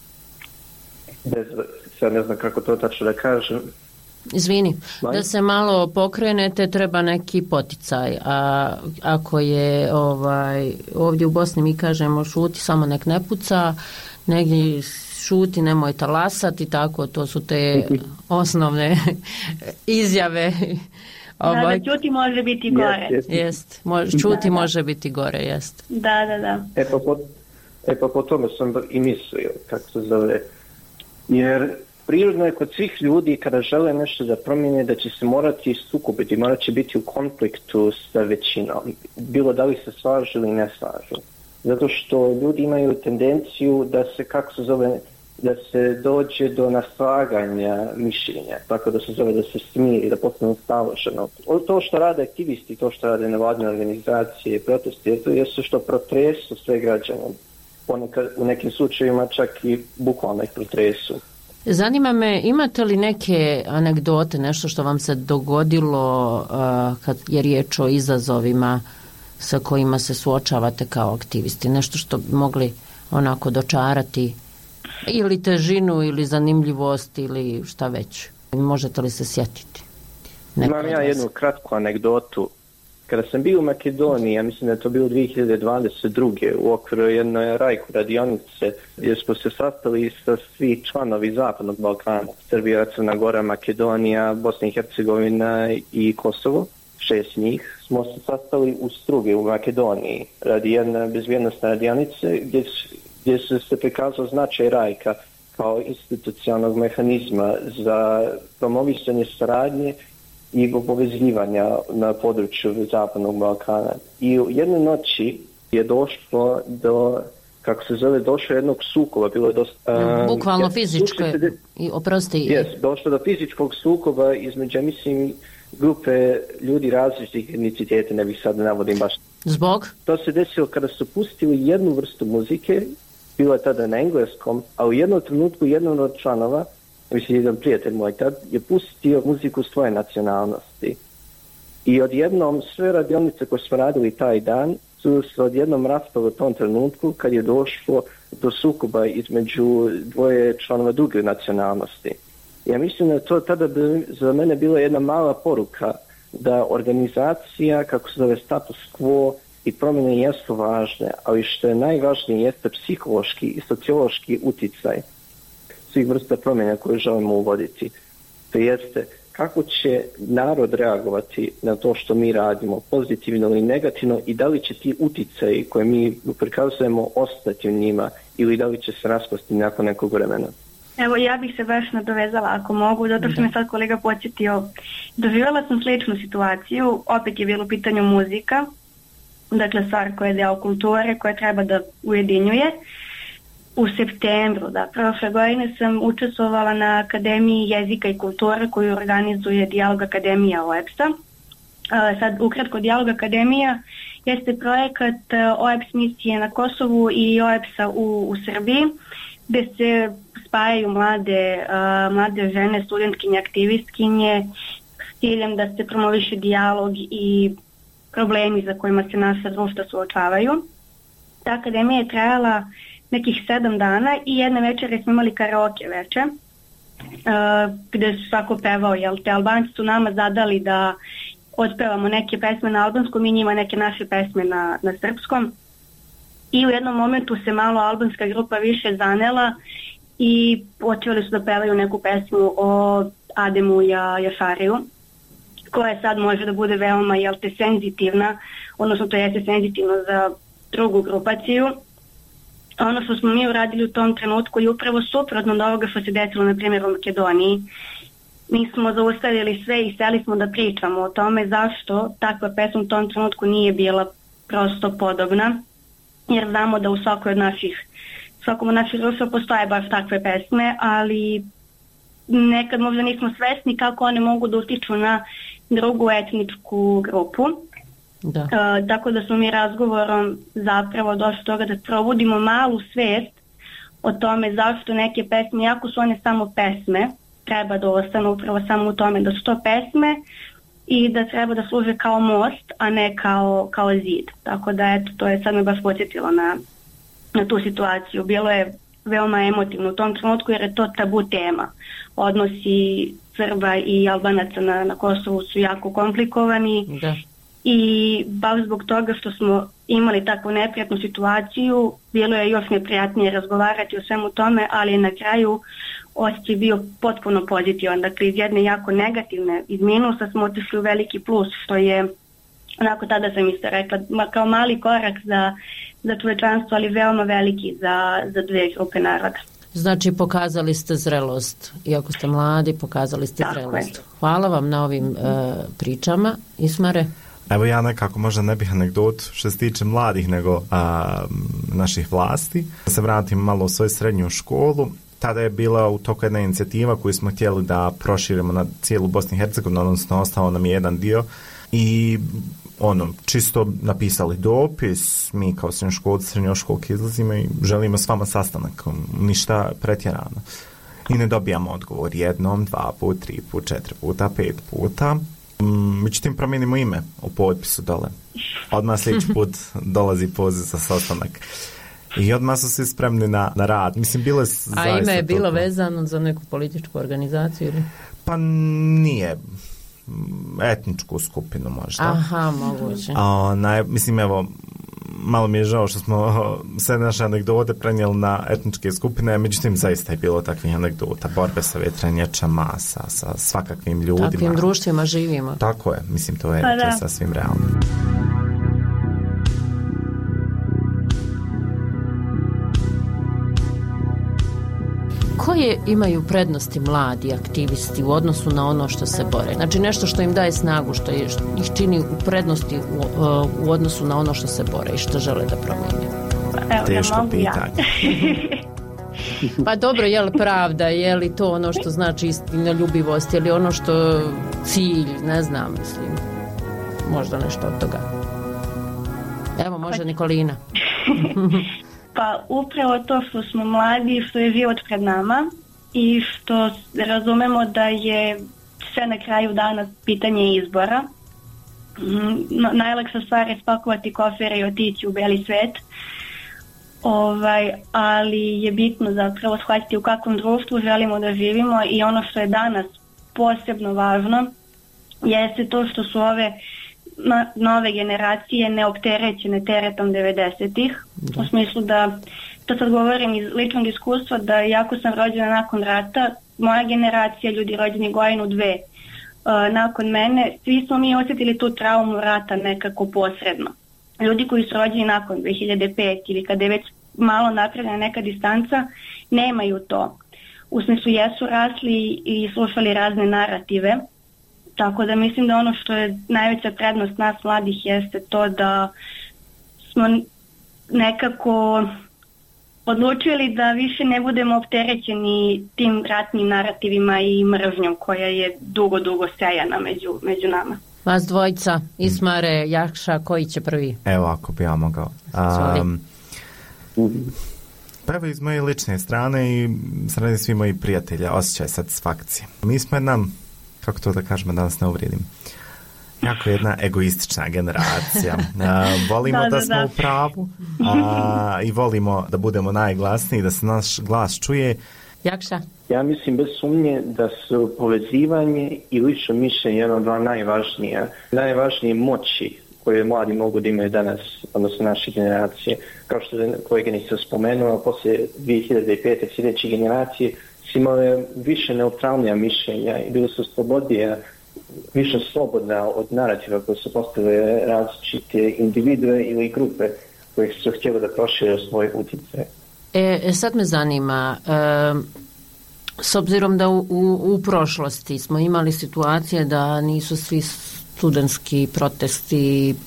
Sad ne znam kako to tačno da kažem. Izvini, da se malo pokrenete treba neki poticaj, a ako je ovdje u Bosni mi kažemo šuti, samo nek ne puca, negdje šuti, nemoj talasati, tako, to su te osnovne izjave. Da, čuti može biti gore. Jest, čuti može biti gore, jest. Da. Po tome sam i mislio, kako se zove, Jer prirodno je kod svih ljudi kada žele nešto da promijene da će se morati sukobiti, morat će biti u konfliktu sa većinom, bilo da li se slažu ili ne slažu. Zato što ljudi imaju tendenciju da se, da se dođe do naslaganja mišljenja, tako da se zove da se smiri, da postane staloženo. To što rade aktivisti, to što rade nevladine organizacije, protesti, to je što protresu sve građane. Ponekad, u nekim slučajevima čak i bukvalno ih protresu. Zanima me, imate li neke anegdote, nešto što vam se dogodilo kad je riječ o izazovima sa kojima se suočavate kao aktivisti? Nešto što bi mogli onako dočarati ili težinu ili zanimljivost ili šta već? Možete li se sjetiti? Imam ja jednu kratku anegdotu. Kada sam bio u Makedoniji, ja mislim da je to bilo 2022. u okviru jedne rajku radionice gdje smo se sastali sa svi članovi Zapadnog Balkana, Srbija, Crna Gora, Makedonija, Bosna i Hercegovina i Kosovo, 6 njih, smo se sastali u Strugi u Makedoniji radi jedne bezbjednostne radionice gdje se prikazao značaj rajka kao institucionalnog mehanizma za promovisanje saradnje i povezivanja na području Zapadnog Balkana. I u jednoj noći je došlo do, kako se zove, došlo jednog sukoba, bilo je dosta... Bukvalno fizičko, došlo do fizičkog sukoba između, mislim, grupe ljudi različitih etniciteta, ne bih sad navodim baš. Zbog? To se desilo kada su pustili jednu vrstu muzike, bilo je tada na engleskom, a u jednom trenutku jedan od članova, mislim, jedan prijatelj moj tad, je pustio muziku svoje nacionalnosti. I odjednom sve radionice koje smo radili taj dan su se odjednom raspale u tom trenutku kad je došlo do sukoba između dvoje članova druge nacionalnosti. Ja mislim da to tada za mene bila jedna mala poruka da organizacija, kako se zove, status quo i promjene jesu važne, ali što je najvažnije jeste psihološki i sociološki uticaj svih vrsta promjena koje želimo uvoditi. To jeste kako će narod reagovati na to što mi radimo, pozitivno ili negativno, i da li će ti uticaji koje mi prikazujemo ostati u njima ili da li će se raspasti nakon nekog vremena. Evo, ja bih se baš nadovezala ako mogu, zato što me sad kolega podsjetio. Doživjela sam sličnu situaciju, opet je bilo u pitanju muzika, dakle stvar koja je deo kulture, koja treba da ujedinjuje. U septembru, prošle godine sam učestvovala na Akademiji jezika i kulture koju organizuje Dijalog Akademija OEBS-a. Sad, ukratko, Dijalog Akademija jeste projekat OEBS misije na Kosovu i OEBS-a u Srbiji, gdje se spajaju mlade žene, studentkinje, aktivistkinje s ciljem da se promoviše dijalog i problemi za kojima se naša društva suočavaju. Ta akademija je trajala nekih 7 dana i jedne večere smo imali karaoke večer gdje su svako pevao, te Albanci su nama zadali da otpevamo neke pesme na albanskom i njima neke naše pesme na srpskom, i u jednom momentu se malo albanska grupa više zanela i počeli su da pevaju neku pesmu o Ademu Jašariju, koja sad može da bude veoma senzitivna, odnosno to jeste senzitivno za drugu grupaciju. Ono što smo mi uradili u tom trenutku je upravo suprotno od ovoga što se desilo na primjer u Makedoniji. Mi smo zaustavili sve i seli smo da pričamo o tome zašto takva pesma u tom trenutku nije bila prosto podobna, jer znamo da u svakom od naših društva postoje baš takve pesme, ali nekad možda nismo svesni kako one mogu da utiču na drugu etničku grupu. Tako da smo mi razgovorom zapravo došli do toga da probudimo malu svest o tome zašto neke pesme, iako su one samo pesme, treba da ostanu upravo samo u tome da su to pesme i da treba da služe kao most, a ne kao zid. Tako da eto, to je sad me baš podsjetilo na tu situaciju. Bilo je veoma emotivno u tom trenutku jer je to tabu tema. Odnosi Srba i Albanaca na Kosovu su jako komplikovani. I baš zbog toga što smo imali takvu neprijatnu situaciju, bilo je još neprijatnije razgovarati o svemu tome, ali na kraju osjećaj bio potpuno pozitivan. Dakle, iz jedne jako negativne, iz minusa smo otišli u veliki plus, što je, onako tada sam isto rekla, kao mali korak za čovečanstvo, ali veoma veliki za dve grupe naroda. Znači, pokazali ste zrelost. Iako ste mladi, pokazali ste zrelost. Hvala vam na ovim pričama. Ismare? Evo ja nekako možda ne bih anegdotu što se tiče mladih nego naših vlasti. Da se vratim malo u svoju srednju školu. Tada je bila u toku jedna inicijativa koju smo htjeli da proširimo na cijelu Bosnu i Hercegovinu, odnosno ostao nam je jedan dio i čisto napisali dopis, mi kao srednjoškolki izlazimo i želimo s vama sastanak, ništa pretjerano. I ne dobijamo odgovor jednom, 2 puta, 3 puta, 4 puta, 5 puta. Međutim, promijenimo ime u potpisu dole. Odmah sljedeći put dolazi poziv za sastanak. I odmah su svi spremni na rad. Mislim, bilo je zaista... A ime je bilo vezano za neku političku organizaciju ili? Pa nije. Etničku skupinu možda. Aha, moguće. Mislim, evo, malo mi je žao što smo sve naše anegdote prenijeli na etničke skupine, međutim, zaista je bilo takvih anegdota, borbe sa vjetrenjačama, sa svakakvim ljudima. Takvim društvima živimo. Tako je, mislim, to je sasvim realno. Koje imaju prednosti mladi aktivisti u odnosu na ono što se bore? Znači nešto što im daje snagu, što ih čini u prednosti u odnosu na ono što se bore i što žele da promijene? Teško pitanje. Pa dobro, je li pravda, je li to ono što znači istinoljubivost, je li ono što cilj, ne znam, mislim, možda nešto od toga. Evo, može Nikolina. Pa upravo to što smo mladi, što je život pred nama i što razumemo da je sve na kraju dana pitanje izbora. Najlakša stvar je spakovati kofere i otići u beli svet, ali je bitno zapravo shvatiti u kakvom društvu želimo da živimo i ono što je danas posebno važno jeste to što su ove nove generacije neopterećene teretom 90-ih. U smislu da, to sad govorim iz ličnog iskustva, da jako sam rođena nakon rata, moja generacija, ljudi rođeni godinu, 2, nakon mene, svi smo mi osjetili tu traumu rata nekako posredno. Ljudi koji su rođeni nakon 2005 ili kada je već malo napravljena neka distanca, nemaju to. U smislu jesu rasli i slušali razne narative. Tako da mislim da ono što je najveća prednost nas mladih jeste to da smo nekako odlučili da više ne budemo opterećeni tim ratnim narativima i mržnjom koja je dugo sejana među nama. Vas dvojica, Ismare, Jakša, koji će prvi? Evo, ako bi ja mogao. Prvo iz moje lične strane i sredi svi moji prijatelja, osjećaj satisfakcije. Mi smo jedna, kako to da kažemo, danas ne uvrijedim, jako jedna egoistična generacija. Volimo da smo u pravu i volimo da budemo najglasniji, da se naš glas čuje. Jakša? Ja mislim bez sumnje da su povezivanje i lično mišljenje jedno od dva najvažnije moći koje mladi mogu da imaju danas, odnosno naše generacije. Kao što je koleginica spomenula, poslije 2005. sljedeće generacije su imale više neutralnija mišljenja i bili su slobodnije, više slobodna od narativa koje su postavile različite individue ili grupe koje su htjeli da prošire svoj utjecaj. Sad me zanima, s obzirom da u prošlosti smo imali situacije da nisu svi studentski protesti,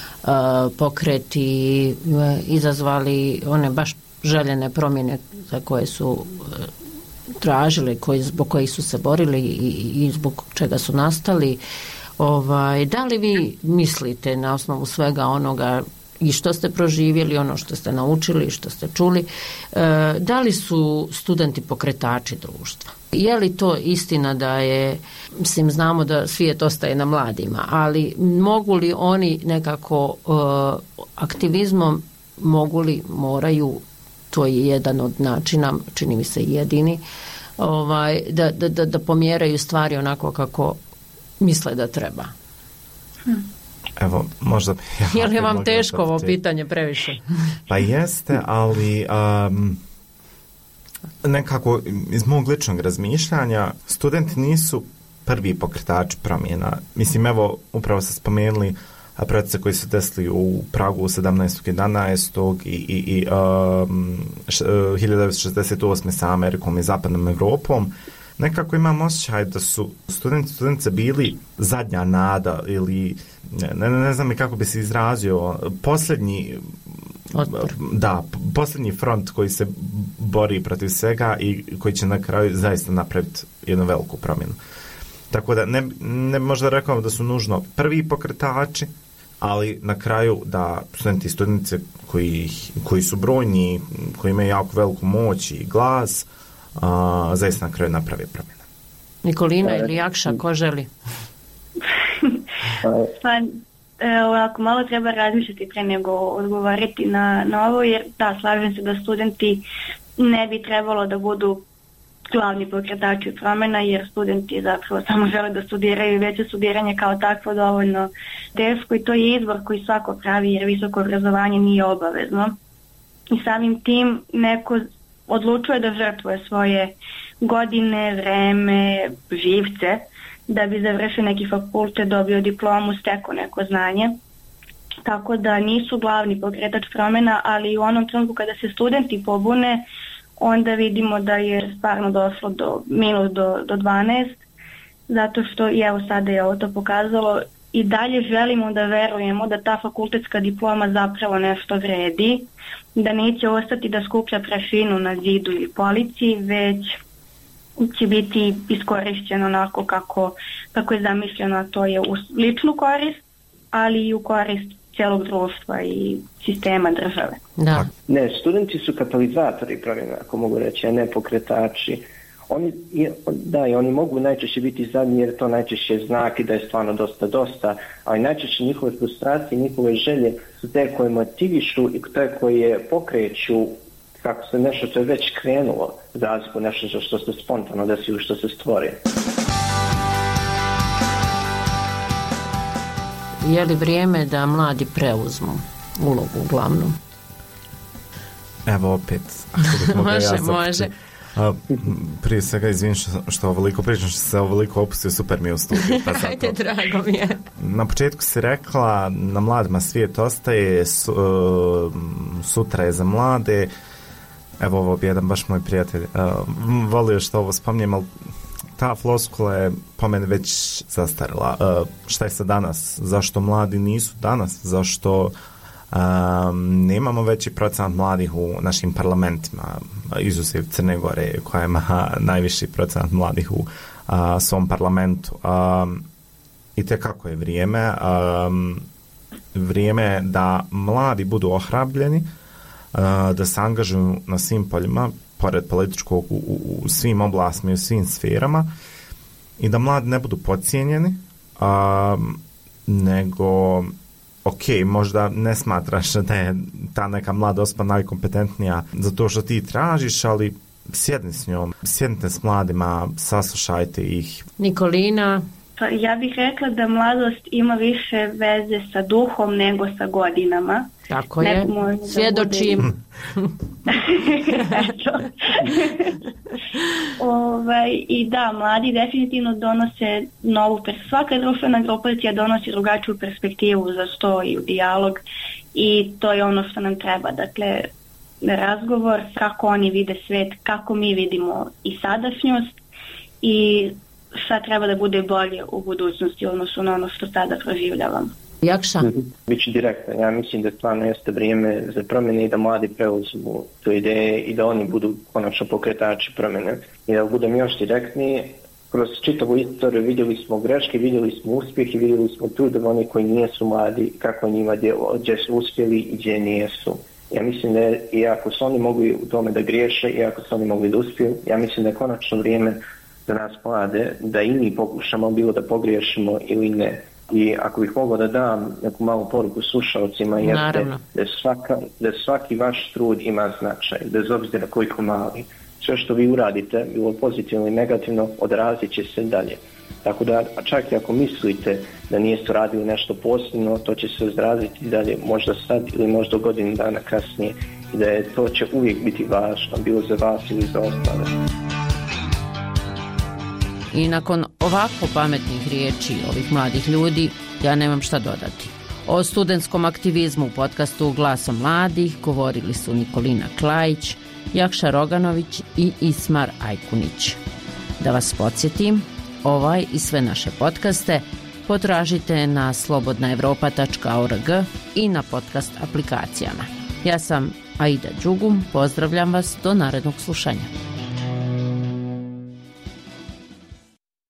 pokreti izazvali one baš željene promjene za koje su tražili, zbog kojih su se borili i zbog čega su nastali. Da li vi mislite na osnovu svega onoga i što ste proživjeli, ono što ste naučili, što ste čuli, da li su studenti pokretači društva? Je li to istina da je, mislim, znamo da svijet ostaje na mladima, ali mogu li oni nekako aktivizmom, moraju, to je jedan od načina, čini mi se jedini, da pomjeraju stvari onako kako misle da treba? Evo, možda... Je li vam teško ovo pitanje previše? Pa jeste, ali nekako iz mog ličnog razmišljanja studenti nisu prvi pokretači promjena. Mislim, evo, upravo ste spomenuli procese koji su desili u Pragu 17.11. i 1968. sa Amerikom i Zapadnom Evropom, nekako imam osjećaj da su studentice bili zadnja nada ili ne znam i kako bi se izrazio, posljednji otpor. Da, posljednji front koji se bori protiv svega i koji će na kraju zaista napraviti jednu veliku promjenu. Tako da ne možda rekao da su nužno prvi pokretači, ali na kraju da studenti i studentice koji su brojni, koji imaju jako veliku moć i glas, zaista na kraju napravi promjene. Nikolina ili Jakša, ko želi? Ovako, malo treba razmišljati pre nego odgovarati na ovo, jer da, slažem se da studenti ne bi trebalo da budu glavni pokretači promjena, jer studenti zapravo samo žele da studiraju i već je studiranje kao takvo dovoljno teško i to je izbor koji svako pravi, jer visoko obrazovanje nije obavezno. I samim tim neko odlučuje da žrtvuje svoje godine, vreme, živce, da bi završio neki fakultet, dobio diplomu, stekao neko znanje. Tako da nisu glavni pokretač promjena, ali u onom trenutku kada se studenti pobune, onda vidimo da je stvarno došlo do minus do 12, zato što i evo sada je ovo to pokazalo. I dalje želimo da verujemo da ta fakultetska diploma zapravo nešto vredi, da neće ostati da skuplja prašinu na zidu ili polici, već će biti iskorišćeno onako kako je zamišljeno, a to je u ličnu korist, ali i u korist cijelog društva i sistema države. Da. Ne, studenti su katalizatori promjena, ako mogu reći, a ne pokretači. Oni mogu najčešće biti zadnji jer to najčešće znak i da je stvarno dosta, ali najčešće njihove frustracije, njihove želje su te koje motivišu i te koje pokreću kako se nešto što je već krenulo, razliku nešto što se spontano desi ili što se stvori. Je li vrijeme da mladi preuzmu ulogu glavnu? Evo opet. Može. Prije svega izvinim što ovoliko pričam, što se ovoliko opustio, super mi je u studiju. Pa ajde, drago mi je. Na početku si rekla, na mladima svijet ostaje, sutra je za mlade. Evo ovo bi jedan baš moj prijatelj volio što ovo spominjem, ali ta floskula je po meni već zastarila. Šta je sa danas? Zašto mladi nisu danas? Zašto nemamo veći procenat mladih u našim parlamentima, izuzev Crne Gore koja ima najviši procenat mladih u svom parlamentu. I tekako je vrijeme da mladi budu ohrabljeni, da se angažuju na svim poljima, pored političkog u svim oblastima i u svim sferama, i da mladi ne budu podcijenjeni, nego ok, možda ne smatraš da je ta neka mlada osoba najkompetentnija za to što ti tražiš, ali sjedni s njom, sjednite s mladima, saslušajte ih. Nikolina? Ja bih rekla da mladost ima više veze sa duhom nego sa godinama. Tako je, svjedočim. I da, mladi definitivno donose novu, svaka društvena grupacija donosi drugačiju perspektivu za sto i u dijalog, i to je ono što nam treba. Dakle, razgovor kako oni vide svet, kako mi vidimo i sadašnjost i šta treba da bude bolje u budućnosti odnosno na ono što sada proživljavam. Jakša? Biću direktan, ja mislim da stvarno jeste vrijeme za promjene i da mladi preuzmu tu ideje i da oni budu konačno pokretači promjene. I da budem još direktniji, kroz čitavu istoriju vidjeli smo greške, vidjeli smo uspjeh i vidjeli smo trud oni koji nijesu mladi, kako njima djelo, gdje su uspjeli i gdje nijesu. Ja mislim da i ako su oni mogli u tome da griješe i ako su oni mogli da uspiju, ja mislim da je konačno vrijeme za nas mlade da i mi pokušamo, bilo da pogriješimo ili ne. I ako bih mogao da dam neku malu poruku slušalcima, jeste da svaki vaš trud ima značaj, bez obzira koliko mali. Sve što vi uradite, bilo pozitivno i negativno, odrazit će se dalje. Tako da, čak i ako mislite da niste radili nešto posebno, to će se odraziti dalje, možda sad ili možda godinu dana kasnije, i da to će uvijek biti važno, bilo za vas ili za ostale. I nakon ovako pametnih riječi ovih mladih ljudi, ja nemam šta dodati. O studentskom aktivizmu u podcastu Glasom mladih govorili su Nikolina Klajić, Jakša Roganović i Ismar Ajkunić. Da vas podsjetim, ovaj i sve naše podcaste potražite na slobodnaevropa.org i na podcast aplikacijama. Ja sam Aida Đugum, pozdravljam vas do narednog slušanja.